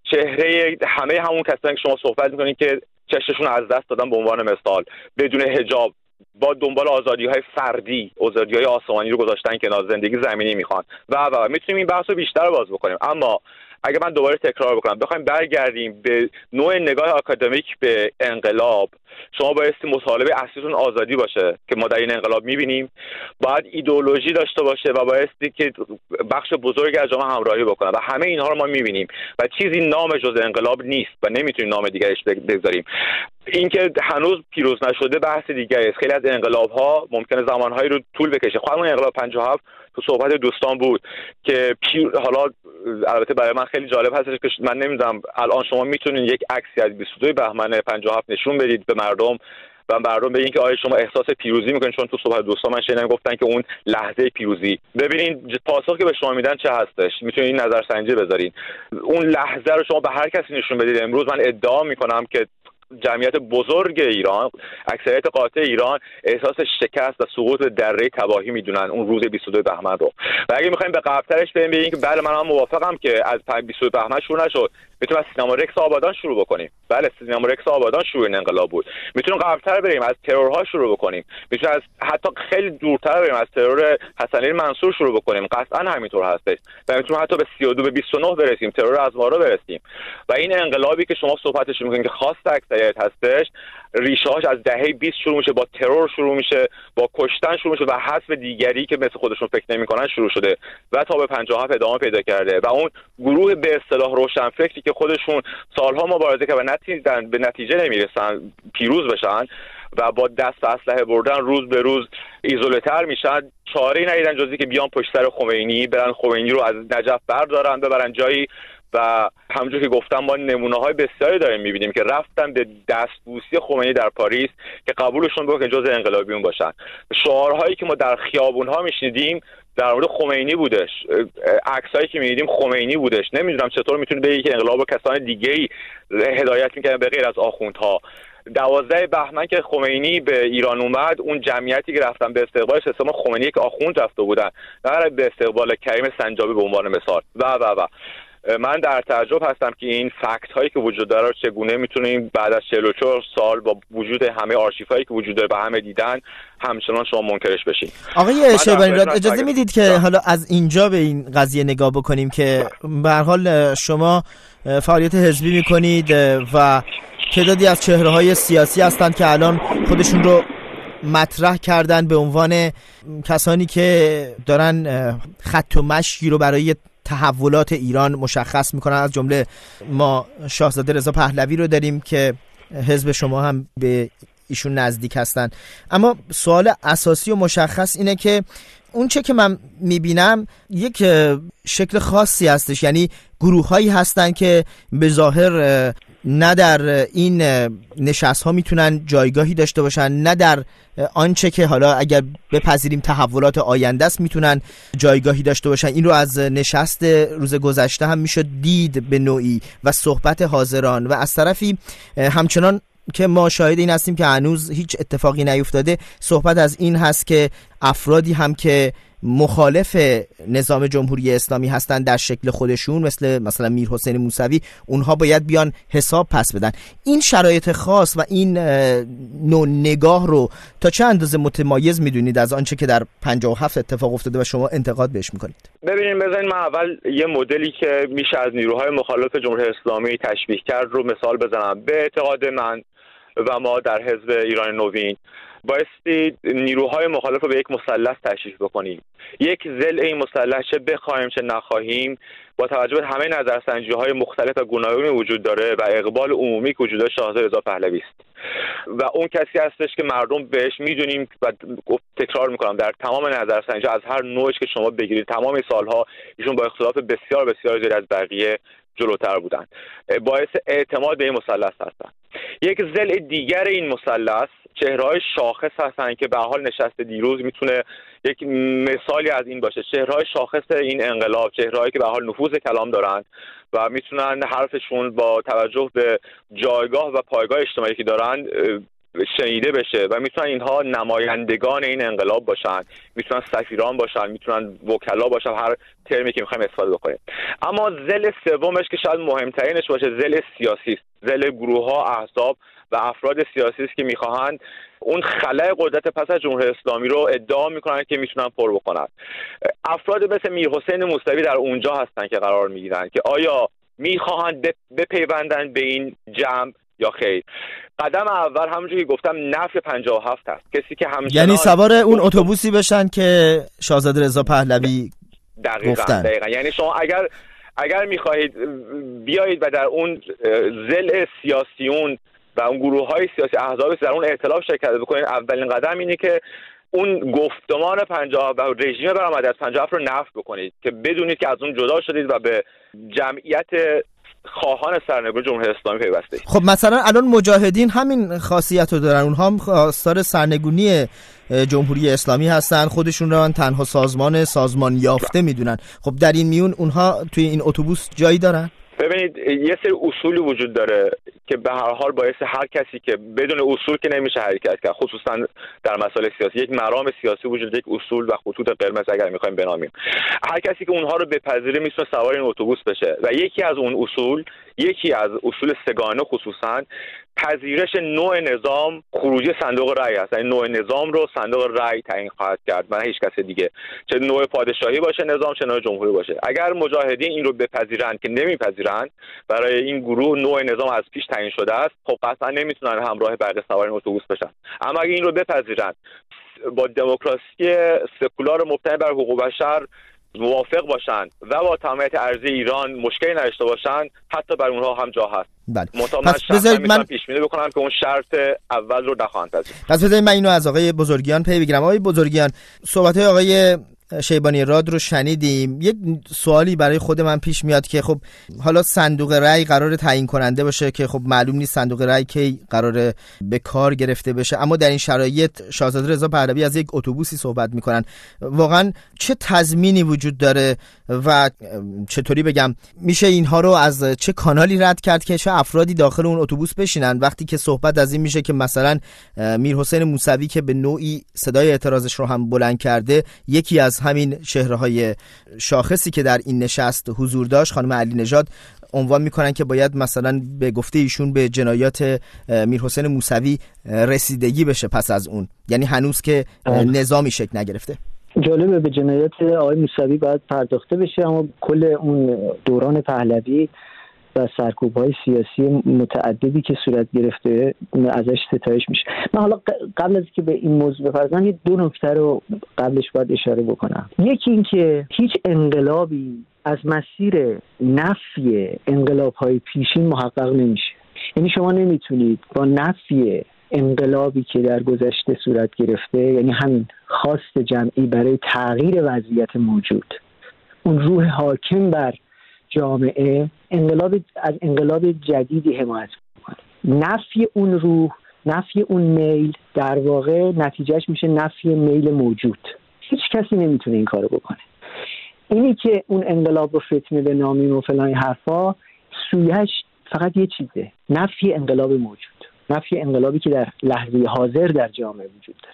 چهره همه همون کسانی که شما صحبت میکنید که چشمشون از دست دادن، به عنوان مثال بدون حجاب، با دنبال آزادی‌های فردی، آزادی‌های آسمانی رو گذاشتن کنار، زندگی زمینی میخوان و و میتونیم این بحث رو بیشتر باز بکنیم. اما اگه من دوباره تکرار بکنم، بخوایم برگردیم به نوع نگاه آکادمیک به انقلاب، شما بایستی مطالبه اصلیتون آزادی باشه که ما در این انقلاب میبینیم، باید ایدئولوژی داشته باشه و بایستی که بخش بزرگی از جامعه همراهی بکنه و همه اینها رو ما میبینیم و چیزی نام جز انقلاب نیست و نمیتونیم نام دیگرش بگذاریم. اینکه هنوز پیروز نشده بحث دیگری است. خیلی از انقلاب‌ها ممکنه زمانهایی رو طول بکشه. خود اون انقلاب پنجاه و هفت تو صحبت دوستان بود که پیر... حالا البته برای من خیلی جالب هستش که من نمیدونم الان شما میتونین یک عکسی از بیست و دو بهمن پنجاه و هفت نشون بدید به مردم و مردم بگین که آیا شما احساس پیروزی میکنین؟ چون تو صحبت دوستان من شنیدم گفتن که اون لحظه پیروزی. ببینین پاسخی که به شما میدن چه هستش، میتونین این نظرسنجی بذارین. اون لحظه رو شما به هر کسی نشون بدید. امروز من ادعا میکنم که جمعیت بزرگ ایران، اکثریت قاطع ایران، احساس شکست و سقوط به دره تباهی میدونن اون روز بیست و دو بهمن رو. و اگه میخوایم به قبل‌ترش بریم بگیم که بله من هم موافقم که از بیست و دو بهمن شروع نشد، میتونیم از سینما رکس آبادان شروع بکنیم. بله سینما رکس آبادان شروع این انقلاب بود. میتونیم قبل‌تر بریم از ترورها شروع بکنیم. میتونیم از حتی خیلی دورتر بریم از ترور حسن علی منصور شروع بکنیم. قطعا همینطور هستش. و میتونیم حتی به سی و دو به بیست و نه برسیم، ترور از مارا برسیم. و این انقلابی که شما صحبتش میکنید که خواست اکثریت هستش، ریشه‌هاش از دهه بیست شروع میشه، با ترور شروع میشه، با کشتن شروع میشه و حذف دیگری که مثل خودشون فکر نمی‌کنن شروع شده و تا به پنجاه و هفت ادامه پیدا کرده. و اون گروه به اصطلاح روشنفکری که خودشون سالها مبارزه کردن و نتیجه به نتیجه نمیرسن پیروز بشن و با دست به اسلحه بردن روز به روز ایزوله‌تر میشن، چاره‌ای ندیدن جز اینکه بیان پشت سر خمینی، برن خمینی رو از نجف بردارن ببرن جایی. و همونجور که گفتم ما نمونه‌های بسیاری داریم می‌بینیم که رفتن به دستبوسی خمینی در پاریس که قبولشون بکنه که جزء انقلابیون باشن. شعارهایی که ما در خیابون‌ها میشنیدیم در مورد خمینی بودش، عکسایی که می‌دیدیم خمینی بودش. نمیدونم چطور میتونه بگی که انقلاب کسان دیگه‌ای هدایت می‌کردن به غیر از آخوندها. دوازده بهمن که خمینی به ایران اومد، اون جمعیتی که رفتن به استقبالش اسم خمینی که آخوند رفته بودن، نه به استقبال کریم سنجابی به عنوان مثال و و و من در تعجب هستم که این فکت هایی که وجود داره چگونه میتونیم بعد از چهل و چهار سال با وجود همه آرشیف هایی که وجود داره و همه دیدن همچنان شما منکرش بشین. آقای شیبانی راد اجازه میدید که ده. حالا از اینجا به این قضیه نگاه بکنیم که به هر حال شما فعالیت حزبی میکنید و تعدادی از چهره های سیاسی هستند که الان خودشون رو مطرح کردن به عنوان کسانی که دارن خط و مشی رو برای تحولات ایران مشخص میکنن. از جمله ما شاهزاده رضا پهلوی رو داریم که حزب شما هم به ایشون نزدیک هستن. اما سوال اساسی و مشخص اینه که اون چه که من میبینم یک شکل خاصی هستش، یعنی گروه هایی هستن که به ظاهر نه در این نشست ها میتونن جایگاهی داشته باشن، نه در آنچه که حالا اگر بپذیریم تحولات آینده است میتونن جایگاهی داشته باشن. این رو از نشست روز گذشته هم میشد دید به نوعی و صحبت حاضران، و از طرفی همچنان که ما شاهد این هستیم که هنوز هیچ اتفاقی نیفتاده، صحبت از این هست که افرادی هم که مخالف نظام جمهوری اسلامی هستند در شکل خودشون مثل مثلا میر حسین موسوی، اونها باید بیان حساب پس بدن. این شرایط خاص و این نوع نگاه رو تا چه اندازه متمایز میدونید از آنچه که در پنجاه و هفت اتفاق افتاده و شما انتقاد بهش میکنید؟ ببینید، بذارید من اول یه مدلی که میشه از نیروهای مخالف جمهوری اسلامی تشبیه کرد رو مثال بزنم. به اعتقاد من و ما در حزب ایران نوین بایستی نیروهای مخالف رو به یک مثلث تشریح بکنیم. یک ضلع این مثلث چه بخوایم چه نخواهیم با توجه به همه نظرسنجی‌های مختلف و گوناگونی وجود داره و اقبال عمومی که وجود داره شاهزاده رضا پهلوی است و اون کسی هستش که مردم بهش میدونیم و تکرار میکنم در تمام نظرسنجی‌ها از هر نوعش که شما بگیرید تمام این سالها ایشون با اختلاف بسیار بسیار زیاد از بقیه جلوتر بودن، باعث اعتماد به این مثلث هستن. یک ضلع دیگر این مثلث چهره‌های شاخص هستن که به حال نشست دیروز میتونه یک مثالی از این باشه. چهره‌های شاخص این انقلاب، چهره‌هایی که به حال نفوذ کلام دارن و میتونن حرفشون با توجه به جایگاه و پایگاه اجتماعی که دارن شنیده بشه و میتونن اینها نمایندگان این انقلاب باشن، میتونن سفیران باشن، میتونن وکلا باشن، هر ترمی که میخوایم استفاده بکنیم. اما ضلع سومش که شاید مهمترینش باشه ضلع سیاسی است، ضلع گروه‌ها، احزاب و افراد سیاسی است که میخواهند اون خلأ قدرت پس از جمهوری اسلامی رو ادعا میکنن که میتونن پر بکنن. افراد مثل میر حسین موسوی در اونجا هستن که قرار میگیرن که آیا میخواهند بپیوندن به این جمع یا خیر. قدم اول همونجوری که گفتم نفی پنجاه و هفت هست. کسی که همچنان یعنی سوار اون اتوبوسی بشن که شاهزاده رضا پهلوی دقیقاً گفتن. دقیقاً یعنی شما اگر اگر میخواهید بیایید و در اون ضلع سیاسیون و اون گروه‌های سیاسی احزاب در اون ائتلاف شرکت بکنید، اولین قدم اینه که اون گفتمان پنجاه و رژیم برآمده از پنجاه و هفت رو نفی بکنید که بدونید که از اون جدا شدید و به جمعیت خواهان سرنگون جمهوری اسلامی پیوسته. خب مثلا الان مجاهدین همین خاصیت رو دارن، اونها هم خواستار سرنگونی جمهوری اسلامی هستن، خودشون رو تنها سازمان سازمان یافته میدونن. خب در این میون اونها توی این اتوبوس جایی دارن؟ ببینید، یه سری اصولی وجود داره که به هر حال باعث هر کسی که بدون اصول که نمیشه حرکت کرد، خصوصا در مسائل سیاسی یک مرام سیاسی وجود، یک اصول و خطوط قرمز اگر میخوایم بنامیم. هر کسی که اونها رو بپذیره میتونه سوار این اتوبوس بشه و یکی از اون اصول، یکی از اصول سگانه خصوصا پذیرش نوع نظام خروجی صندوق رأی است. یعنی نوع نظام رو صندوق رأی تعیین خواهد کرد و هیچ کس دیگه، چه نوع پادشاهی باشه نظام، چه نوع جمهوری باشه. اگر مجاهدین این رو بپذیرند که نمیپذیرند، برای این گروه نوع نظام از پیش تعیین شده است، خب قطعا نمیتونن همراه بقیه سوار این اتوبوس بشن. اما اگر این رو بپذیرند، با دموکراسی سکولار مبتنی بر حقوق بشر موافق باشند و با تمامیت ارضی ایران مشکلی نداشته باشند، حتی بر اونها هم جا هست. بله. پس بذارید من پیش بینی بکنم که اون شرط اول رو نخواهند پذیرفت. پس بذارید من اینو از آقای بزرگیان پی بگیرم. آقای بزرگیان، صحبت‌های آقای شیبانی راد رو شنیدیم. یک سوالی برای خود من پیش میاد که خب حالا صندوق رأی قرار تعیین کننده باشه که خب معلوم نیست صندوق رأی کی قرار به کار گرفته بشه، اما در این شرایط شاهزاده رضا پهلوی از یک اتوبوسی صحبت میکنن. واقعا چه تضمینی وجود داره و چطوری بگم میشه اینها رو از چه کانالی رد کرد که چه افرادی داخل اون اتوبوس بشینن وقتی که صحبت از این میشه که مثلا میر حسین موسوی که به نوعی صدای اعتراضش رو هم بلند کرده، یکی از از همین چهره‌های شاخصی که در این نشست حضور داشت، خانم علی نژاد عنوان میکنن که باید مثلا به گفته ایشون به جنایات میرحسین موسوی رسیدگی بشه پس از اون، یعنی هنوز که نظامی شکل نگرفته. جالبه، به جنایات آقای موسوی باید پرداخته بشه، اما کل اون دوران پهلوی و سرکوب‌های سیاسی متعددی که صورت گرفته ازش ستایش میشه. من حالا قبل از که به این موضوع بپردازم یه دو نکته رو قبلش باید اشاره بکنم. یکی این که هیچ انقلابی از مسیر نفی انقلاب‌های پیشین محقق نمیشه. یعنی شما نمیتونید با نفی انقلابی که در گذشته صورت گرفته، یعنی همین خواست جمعی برای تغییر وضعیت موجود، اون روح حاکم بر جامعه، انقلاب از انقلاب جدیدی حمایت کنه. نفی اون روح، نفی اون میل در واقع نتیجهش میشه نفی میل موجود. هیچ کسی نمیتونه این کارو بکنه. اینی که اون انقلاب رو فتنه به نامیم و فلان حرفا، سویهش فقط یه چیزه، نفی انقلاب موجود، نفی انقلابی که در لحظه حاضر در جامعه وجود داره.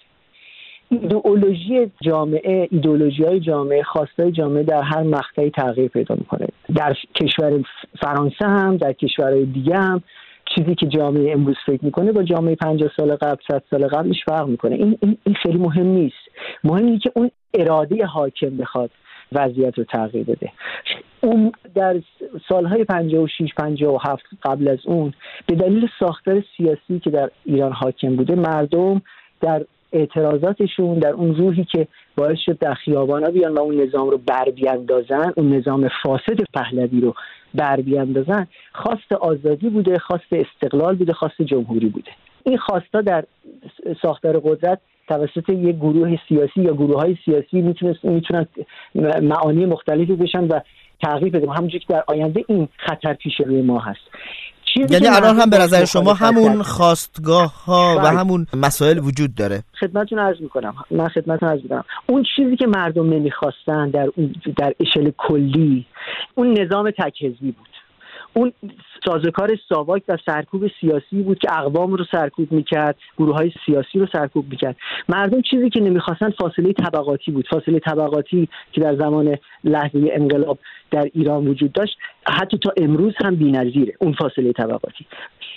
ایدئولوژی جامعه، ایدئولوژی‌های جامعه، خواستای جامعه در هر مقطعی تغییر پیدا می‌کنه. در کشور فرانسه هم، در کشورهای دیگه هم چیزی که جامعه امروز فکر می‌کنه با جامعه پنجاه سال قبل، صد سال قبلش فرق می‌کنه. این این این خیلی مهم نیست. مهم اینه که اون اراده حاکم بخواد وضعیت رو تغییر بده. اون در سالهای پنجاه و شش پنجاه و هفت قبل از اون به دلیل ساختار سیاسی که در ایران حاکم بوده، مردم در اعتراضاتشون، در اون روحی که باعث شد در خیابانا بیان و اون نظام رو بر بیاندازن، اون نظام فاسد پهلوی رو بر بیاندازن، خواست آزادی بوده، خواست استقلال بوده، خواست جمهوری بوده. این خواستا در ساختار قدرت توسط یک گروه سیاسی یا گروه‌های سیاسی میتونست میتونن معانی مختلفی بشن و تغییر بدن، همونجوری که در آینده این خطر پیش روی ما هست. یعنی الان هم به نظر شما همون خواستگاه ها و همون مسائل وجود داره؟ خدمتتون عرض میکنم من خدمتتون عرض میکنم اون چیزی که مردم نمیخواستن در در اشل کلی اون نظام تک حزبی بود، اون سازوکار ساواک و سرکوب سیاسی بود که اقوام رو سرکوب میکرد، گروه‌های سیاسی رو سرکوب میکرد. مردم چیزی که نمیخواستن فاصله طبقاتی بود، فاصله طبقاتی که در زمان لحظه انقلاب در ایران وجود داشت، حتی تا امروز هم بی‌نظیره اون فاصله طبقاتی.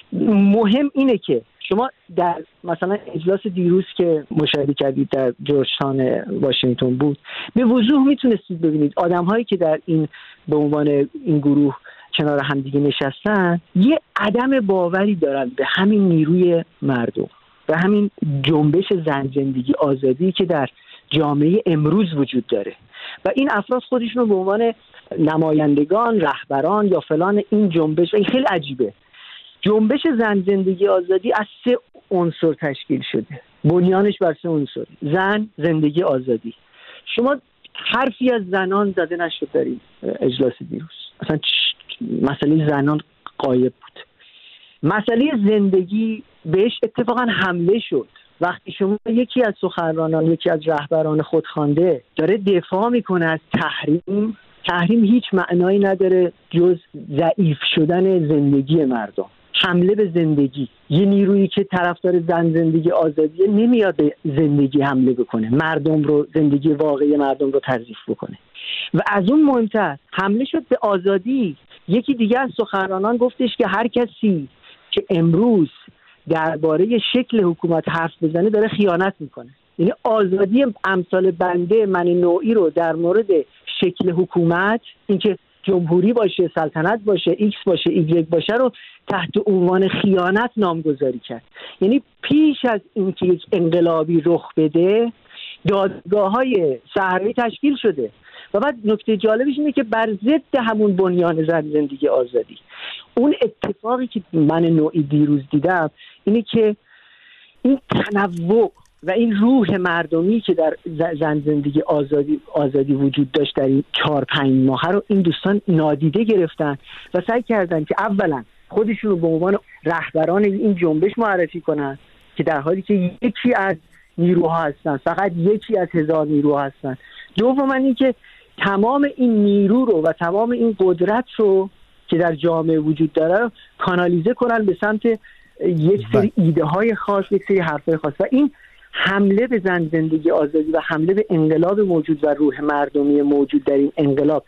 مهم اینه که شما در مثلا اجلاس دیروز که مشاهده کردید در جورج تاون واشنگتن بود، به وضوح میتونستید ببینید آدم‌هایی که در این به عنوان این گروه کنار همدیگه نشستن یه عدم باوری دارن به همین نیروی مردم، به همین جنبش زن زندگی آزادی که در جامعه امروز وجود داره و این افراد خودشون رو به عنوان نمایندگان، رهبران یا فلان این جنبش، این خیلی عجیبه. جنبش زن زندگی آزادی از سه عنصر تشکیل شده، بنیانش بر سه عنصر: زن، زندگی، آزادی. شما حرفی از زنان زده نشد در این اجلاس دیروز، اصلا مسئله زنان غایب بود. مسئله زندگی بهش اتفاقا حمله شد وقتی شما یکی از سخنرانان، یکی از رهبران خودخوانده داره دفاع میکنه از تحریم. تحریم هیچ معنایی نداره جز ضعیف شدن زندگی مردم، حمله به زندگی. یه نیرویی که طرفدار زن زندگی آزادیه نمیاد به زندگی حمله بکنه، مردم رو، زندگی واقعی مردم رو تضعیف بکنه. و از اون مهمتر حمله شد به آزادی. یکی دیگه از سخنرانان گفتش که هر کسی که امروز درباره شکل حکومت حرف بزنه داره خیانت میکنه. یعنی آزادی امثال بنده من نوعی رو در مورد شکل حکومت، اینکه جمهوری باشه، سلطنت باشه، ایکس باشه، ایگرگ باشه، رو تحت عنوان خیانت نامگذاری کرد. یعنی پیش از اینکه یک انقلابی رخ بده دادگاه‌های شهری تشکیل شده و بعد نکته جالبش اینه که بر ضد همون بنیان زن زندگی آزادی. اون اتفاقی که من نوعی دیروز دیدم اینه که این تنوع و این روح مردمی که در زن زندگی آزادی آزادی وجود داشت در این چهار پنج ماه رو این دوستان نادیده گرفتن و سعی کردن که اولا خودشون رو به عنوان رهبران این جنبش معرفی کنن که در حالی که یکی از نیروها هستن، فقط یکی از هزار نیروها هستن. دوما این که تمام این نیرو رو و تمام این قدرت رو که در جامعه وجود داره رو کانالیزه کنن به سمت یک سری ایده های خاص، یک سری حرفای خاص. و این حمله به زن زندگی آزادی و حمله به انقلاب موجود و روح مردمی موجود در این انقلاب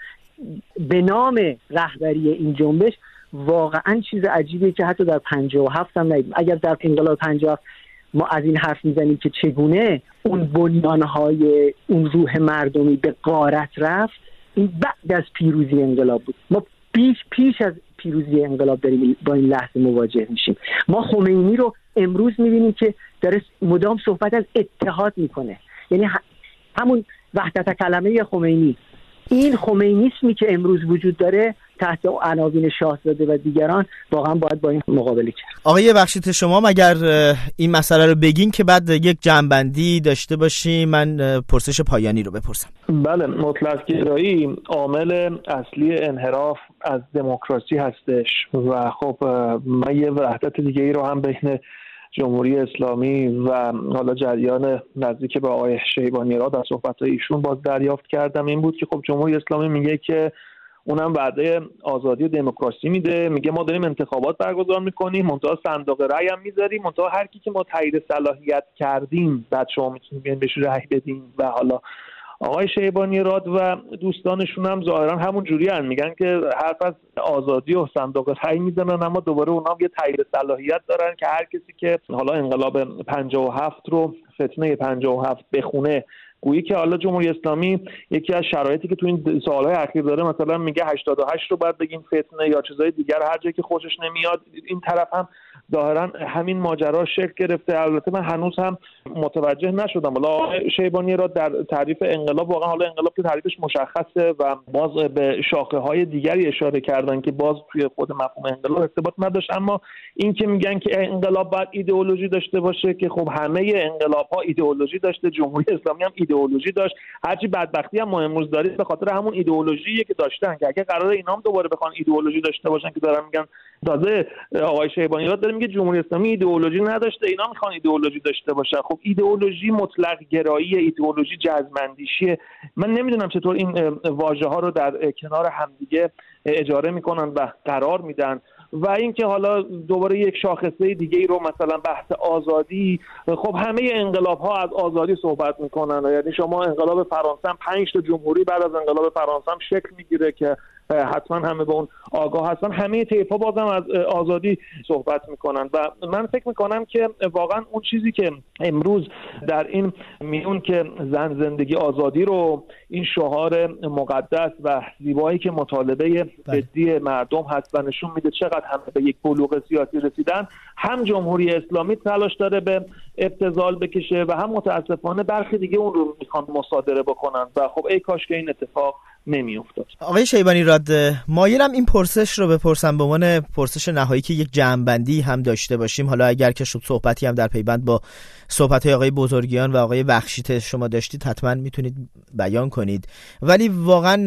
به نام رهبری این جنبش واقعا چیز عجیبیه که حتی در پنجاه و هفت هم ندیدیم. اگر در انقلاب پنجاه و هفت ما از این حرف میزنیم که چگونه اون بنیانهای اون روح مردمی به غارت رفت، این بعد از پیروزی انقلاب بود. ما پیش پیش از پیروزی انقلاب داریم با این لحظه مواجه میشیم. ما خمینی رو امروز میبینیم که داره مدام صحبت از اتحاد میکنه، یعنی همون وحدت کلمه خمینی. این خمینیسمی که امروز وجود داره تحت عناوین شاهزاده و دیگران واقعا باید با این مقابله کرد. آقای بخشیت شما مگر این مسئله رو بگین که بعد یک جنبندی داشته باشیم، من پرسش پایانی رو بپرسم. بله، مطلق گرایی عامل اصلی انحراف از دموکراسی هستش و خب من یه وحدت دیگه ای رو هم بین جمهوری اسلامی و حالا جریان نزدیک به آقای شیبانیراد در صحبت‌های ایشون باز دریافت کردم. این بود که خب جمهوری اسلامی میگه که اونم وعده آزادی و دموکراسی میده، میگه ما داریم انتخابات برگزار میکنیم، منتها صندوق رأی هم میذاریم، منتها هر کی که ما تایید صلاحیت کردیم بعد شما میتونید بیاین بهش رأی بدین. و حالا آقای شیبانیراد و دوستانشون هم ظاهرا همون جوری هن، میگن که حرف از آزادی و صندوق رأی میزنن، اما دوباره اونا هم یه تایید صلاحیت دارن که هر کسی که حالا انقلاب پنجاه و هفت رو، فتنه پنجاه و هفت بخونه، گویی که حالا جمهوری اسلامی یکی از شرایطی که تو این سالهای اخیر داره مثلا میگه هشتاد و هشت رو باید بگیم فتنه یا چیزای دیگر، هر جایی که خوشش نمیاد. این طرف هم ظاهرا همین ماجرا شکل گرفته. البته من هنوز هم متوجه نشدم حالا شیبانی را در تعریف انقلاب، واقعا حالا انقلاب که تعریفش مشخصه و باز به شاخه های دیگری اشاره کردن که باز توی خود مفهوم انقلاب ارتباط نداشت. اما این که میگن که انقلاب باید ایدئولوژی داشته باشه، که خب همه انقلاب ها ایدئولوژی داشته، جمهوری اسلامی هم ایدئولوژی داشت. هرچی بدبختی هم ما امروز داریم به خاطر همون ایدئولوژیه که داشتن، که اگه قراره اینا هم دوباره بخوان ایدئولوژی داشته باشن که دارن میگن، تازه آقای شیبانیراد داره میگه جمهوری اسلامی ایدئولوژی نداشته، اینا میخوان ایدئولوژی داشته باشن. خب ایدئولوژی مطلق گرایی، ایدئولوژی جزمندیشیه. من نمیدونم چطور این واژه ها رو در کنار همدیگه اجاره میکنن و قرار میدن. و اینکه حالا دوباره یک شاخصه دیگه ای رو مثلا بحث آزادی، خب همه انقلاب ها از آزادی صحبت میکنن، یعنی شما انقلاب فرانسه هم پنج تا جمهوری بعد از انقلاب فرانسه هم شکل میگیره که حتما همه به اون آگاه هستن، همه طیف‌ها بازم از آزادی صحبت میکنن. و من فکر میکنم که واقعا اون چیزی که امروز در این میون که زن زندگی آزادی رو، این شعار مقدس و زیبایی که مطالبه جدی مردم هست و نشون میده چقدر همه به یک بلوغ سیاسی رسیدن، هم جمهوری اسلامی تلاش داره به ابتذال بکشه و هم متاسفانه برخی دیگه اون رو میخوان مصادره بکنن و خب ای کاش که این اتفاق نمی افتاد. آقای شیبانیراد، مایلم این پرسش رو بپرسم به عنوان پرسش نهایی که یک جمع‌بندی هم داشته باشیم. حالا اگر که شد صحبتی هم در پیوند با صحبت‌های آقای بزرگیان و آقای بخشیت شما داشتید حتما میتونید بیان کنید، ولی واقعا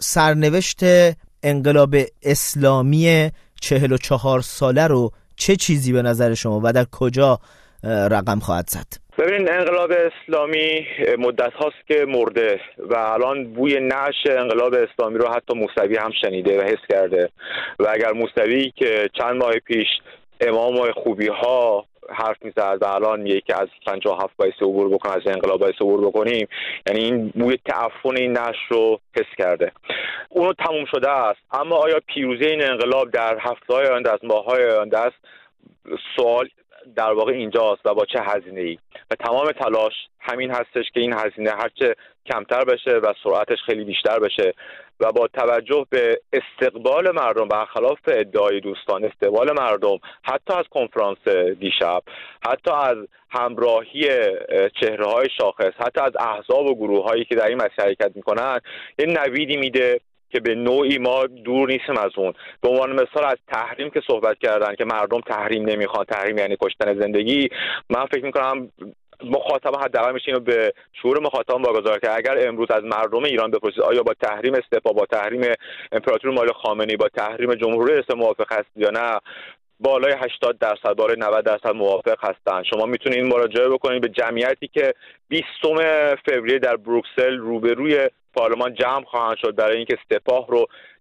سرنوشت انقلاب اسلامی چهل و چهار ساله رو چه چیزی به نظر شما و در کجا رقم خواهد زد؟ ببین، انقلاب اسلامی مدت هاست که مرده و الان بوی نعش انقلاب اسلامی رو حتی موسوی هم شنیده و حس کرده. و اگر موسوی که چند ماه پیش امام خوبی ها حرف میزد و الان یکی از پنجاه و هفت باعث عبور بکنه، از انقلاب باعث عبور بکنیم، یعنی این بوی تعفن این نعش رو حس کرده. اونو تموم شده است. اما آیا پیروزی این انقلاب در هفته‌های آینده از ماه‌های آینده است؟ سوال در واقع اینجاست و با چه هزینه‌ای. و تمام تلاش همین هستش که این هزینه هرچه کمتر بشه و سرعتش خیلی بیشتر بشه و با توجه به استقبال مردم، برخلاف ادعای دوستان، استقبال مردم حتی از کنفرانس دیشب، حتی از همراهی چهره‌های شاخص، حتی از احزاب و گروه‌هایی که در این مسیر حرکت می‌کنن، یه نویدی میده که به نوعی ما دور نیستیم از اون. به عنوان مثال از تحریم که صحبت کردن که مردم تحریم نمیخوان، تحریم یعنی کشتن زندگی، من فکر میکنم مخاطبان حداقل میشه اینو به شعور مخاطبان واگذار کرد. اگر امروز از مردم ایران بپرسید آیا با تحریم استپا، با تحریم امپراتور مالی خامنه‌ای، با تحریم جمهوری اسلامی موافق هست یا نه، بالای هشتاد درصد، بالای نود درصد موافق هستن. شما میتونید مراجعه بکنید به جمعیتی که بیستم فوریه در بروکسل روبروی پارلمان جمع خواهند شد برای اینکه سپاه رو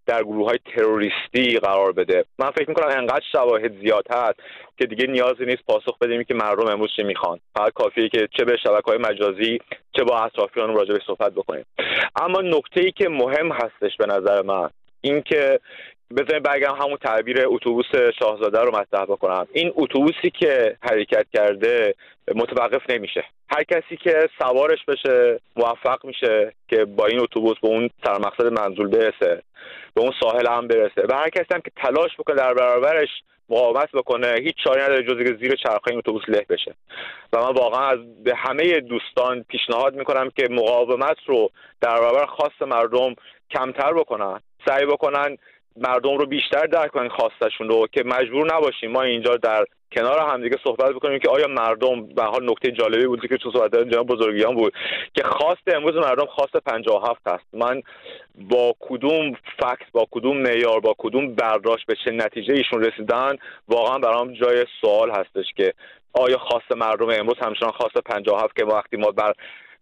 در گروه‌های تروریستی قرار بده. من فکر می‌کنم انقدر شواهد زیاد هست که دیگه نیازی نیست پاسخ بدیم که مردم امروز چه می‌خوان. فقط کافیه که چه به شبکه‌های مجازی چه با اطرافیان راجع به صحبت بکنیم. اما نکته‌ای که مهم هستش به نظر من این که بذارید برگردم همون تعبیر اتوبوس شاهزاده رو مطرح بکنم. این اتوبوسی که حرکت کرده متوقف نمیشه. هر کسی که سوارش بشه موفق میشه که با این اتوبوس به اون سرمقصد منزول برسه، به اون ساحل هم برسه. و هر کسی هم که تلاش بکنه در برابرش مقاومت بکنه، هیچ چاره نداره جز اینکه زیر چرخه این اتوبوس له بشه. و من واقعا از به همه دوستان پیشنهاد میکنم که مقاومت رو در برابر خواست مردم کمتر بکنن، سعی بکنن مردم رو بیشتر درک کنن خواستشون رو، که مجبور نباشیم ما اینجا در کنار همدیگه صحبت بکنیم که آیا مردم، به حال نکته جالبی بود که تو صحبت جناب بزرگیان بود که خواست امروز مردم خواست پنجاه و هفت هست. من با کدوم فکت، با کدوم معیار، با کدوم برداشت به چه نتیجه ایشون رسیدن واقعا برام جای سوال هستش که آیا خواست مردم امروز همچنان خواست پنجاه و هفت که وقتی ما بر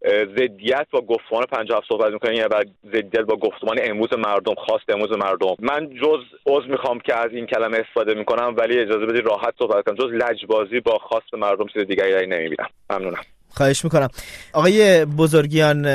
ضدیت با گفتمان پنجاه و هفت صحبت می‌کنیم یا بعد ضدیت با گفتمان امروز مردم، خواست امروز مردم، من جز عذر میخوام که از این کلمه استفاده میکنم ولی اجازه بدید راحت صحبت کنم، جز لجبازی با خواست مردم چیز دیگری نمیبینم. ممنونم. خواهش میکنم. آقای بزرگیان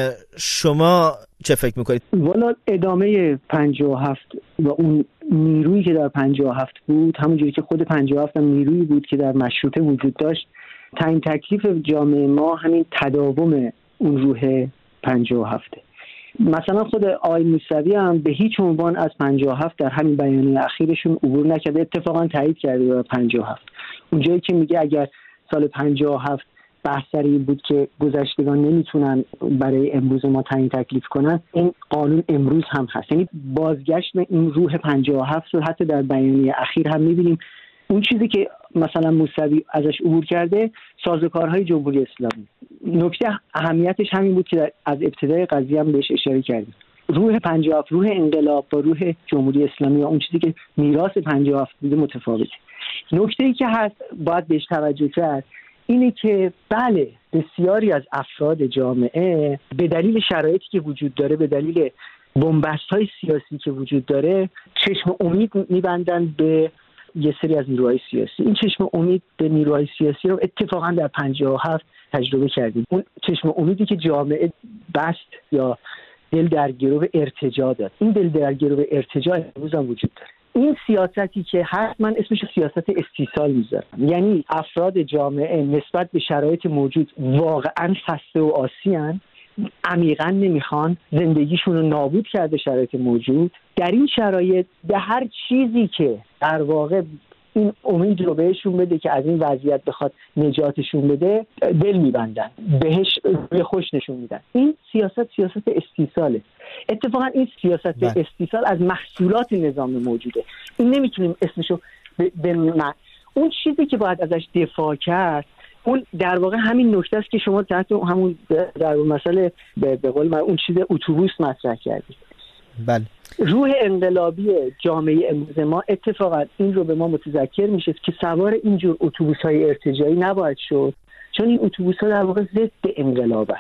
شما چه فکر میکنید؟ والا ادامه پنجاه و هفت و اون نیرویی که در پنجاه و هفت بود، همونجوری که خود پنجاه و هفت هم نیرویی بود که در مشروطه وجود داشت، تعیین تکلیف جامعه ما همین تداوم اون روح پنجاه و هفته. مثلا خود آقای موسوی هم به هیچ عنوان از پنجاه و هفت در همین بیانیه اخیرشون عبور نکرده، اتفاقا تایید کرده در پنجاه و هفت. اونجایی که میگه اگر سال پنجاه و هفت بحث سر این بود که گذشتگان نمیتونن برای امروز ما تعیین تکلیف کنن، این قانون امروز هم هست. یعنی بازگشت به این روح پنجاه و هفت رو حتی در بیانیه اخیر هم میبینیم. اون چیزی که مثلا موسوی ازش عبور کرده سازوکارهای جمهوری اسلامی، نکته اهمیتش همین بود که از ابتدای قضیه هم بهش اشاره کردیم. روح پنجاه و هفت، روح انقلاب با روح جمهوری اسلامی و اون چیزی که میراث پنجاه و هفت بوده متفاوته. نکته‌ای که هست باید بهش توجه کرد اینه که بله بسیاری از افراد جامعه به دلیل شرایطی که وجود داره، به دلیل بنبست‌های سیاسی که وجود داره، چشم امید می‌بندن به یه سری از نیروهای سیاسی. این چشم امید به نیروهای سیاسی رو اتفاقا در پنجاه و هفت تجربه کردیم. اون چشم امیدی که جامعه بست یا دل در گرو ارتجاع داد، این دل در گرو ارتجاع امروز هم وجود داره. این سیاستی که هست من اسمش سیاست استیصال میذارم، یعنی افراد جامعه نسبت به شرایط موجود واقعا خسته و آسیان، عمیقا نمیخوان، زندگیشون رو نابود کرده شرایط موجود. در این شرایط به هر چیزی که در واقع این امید رو بهشون بده که از این وضعیت بخواد نجاتشون بده دل میبندن، بهش روی خوش نشون میدن. این سیاست سیاست استیصاله. اتفاقا این سیاست بله. استیصال از محصولات نظام موجوده. این نمیتونیم اسمشو به من. اون چیزی که باید ازش دفاع کرد اون در واقع همین نکته است که شما تحت همون در مسئله به قول من اون چیز اتوبوس مطرح کردید. بله. روح انقلابی جامعه امروز ما اتفاقا این رو به ما متذکر میشه که سوار اینجور اتوبوس‌های ارتجاعی نباید شد، چون این اتوبوس‌ها در واقع ضد انقلابن،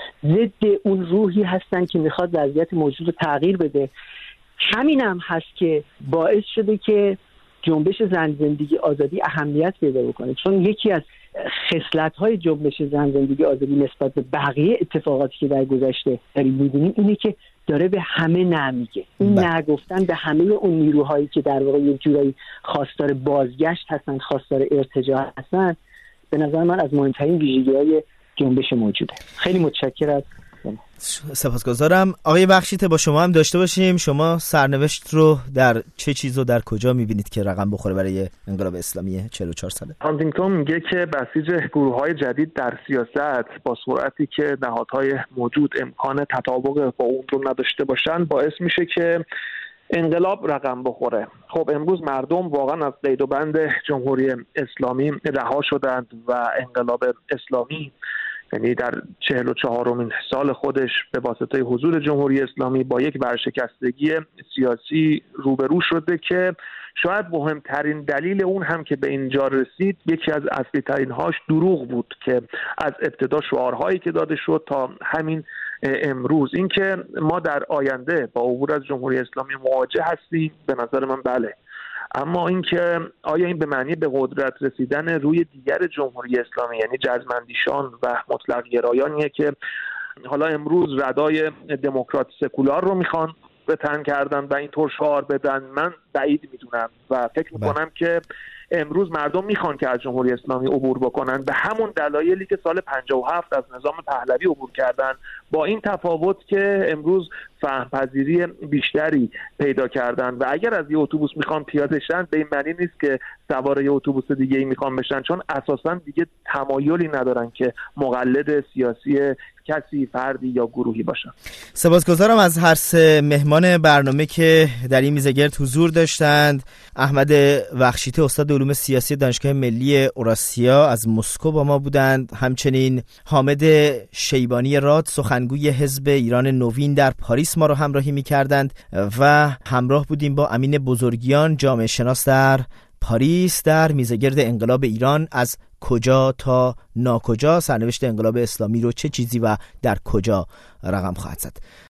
ضد اون روحی هستن که میخواد وضعیت موجود رو تغییر بده. همین هم هست که باعث شده که جنبش زن زندگی آزادی اهمیت پیدا بکنه، چون یکی از خصلت‌های جنبش زن زندگی آزادی نسبت به بقیه اتفاقاتی که در گذشته داریم می‌بینیم اینه که داره به همه نمیگه. این نگفتن به همه اون نیروهایی که در واقع یک جورایی خواستار بازگشت هستن، خواستار ارتجاع هستن، به نظر من از مهمترین ویژگی‌های جنبش موجوده. خیلی متشکرم. سپاسگزارم. آقای بخشیته با شما هم داشته باشیم. شما سرنوشت رو در چه چیز و در کجا می‌بینید که رقم بخوره برای انقلاب اسلامی چهل و چهار ساله؟ هانتینگتون میگه که بسیج گروه‌های جدید در سیاست با سرعتی که نهادهای موجود امکان تطابق با اون رو نداشته باشن باعث میشه که انقلاب رقم بخوره. خب امروز مردم واقعا از قید و بند جمهوری اسلامی رها شدند و انقلاب اسلامی یعنی در چهل و چهارمین سال خودش به واسطه حضور جمهوری اسلامی با یک ورشکستگی سیاسی روبرو شده که شاید مهمترین دلیل اون هم که به اینجا رسید یکی از اصلی ترین هاش دروغ بود که از ابتدا شعارهایی که داده شد تا همین امروز. اینکه ما در آینده با عبور از جمهوری اسلامی مواجه هستیم، به نظر من بله. اما اینکه آیا این به معنی به قدرت رسیدن روی دیگر جمهوری اسلامی، یعنی جزمندیشان و مطلق گرایانیه که حالا امروز ردای دموکرات سکولار رو میخوان به تن کردن و اینطور شعار بدن، من بعید میدونم و فکر میکنم که امروز مردم میخوان که از جمهوری اسلامی عبور بکنن به همون دلایلی که سال پنجاه و هفت از نظام پهلوی عبور کردن، با این تفاوت که امروز فهم‌پذیری بیشتری پیدا کردن و اگر از یه اتوبوس میخوان پیاده شن به این معنی نیست که سوار یه اتوبوس دیگه ای میخوان بشن، چون اساسا دیگه تمایلی ندارن که مقلد سیاسی کسی، فردی یا گروهی باشن. سپاسگزارم از هر سه مهمان برنامه که در این میزگرد حضور داشتند. احمد وخشیتی استاد علوم سیاسی دانشگاه ملی اوراسیا از مسکو با ما بودند، همچنین حامد شیبانی راد سخنگوی حزب ایران نوین در پاریس ما رو همراهی می‌کردند و همراه بودیم با امین بزرگیان جامعه شناس در پاریس در میزگرد انقلاب ایران، از کجا تا ناکجا، سرنوشت انقلاب اسلامی رو چه چیزی و در کجا رقم خواهد زد.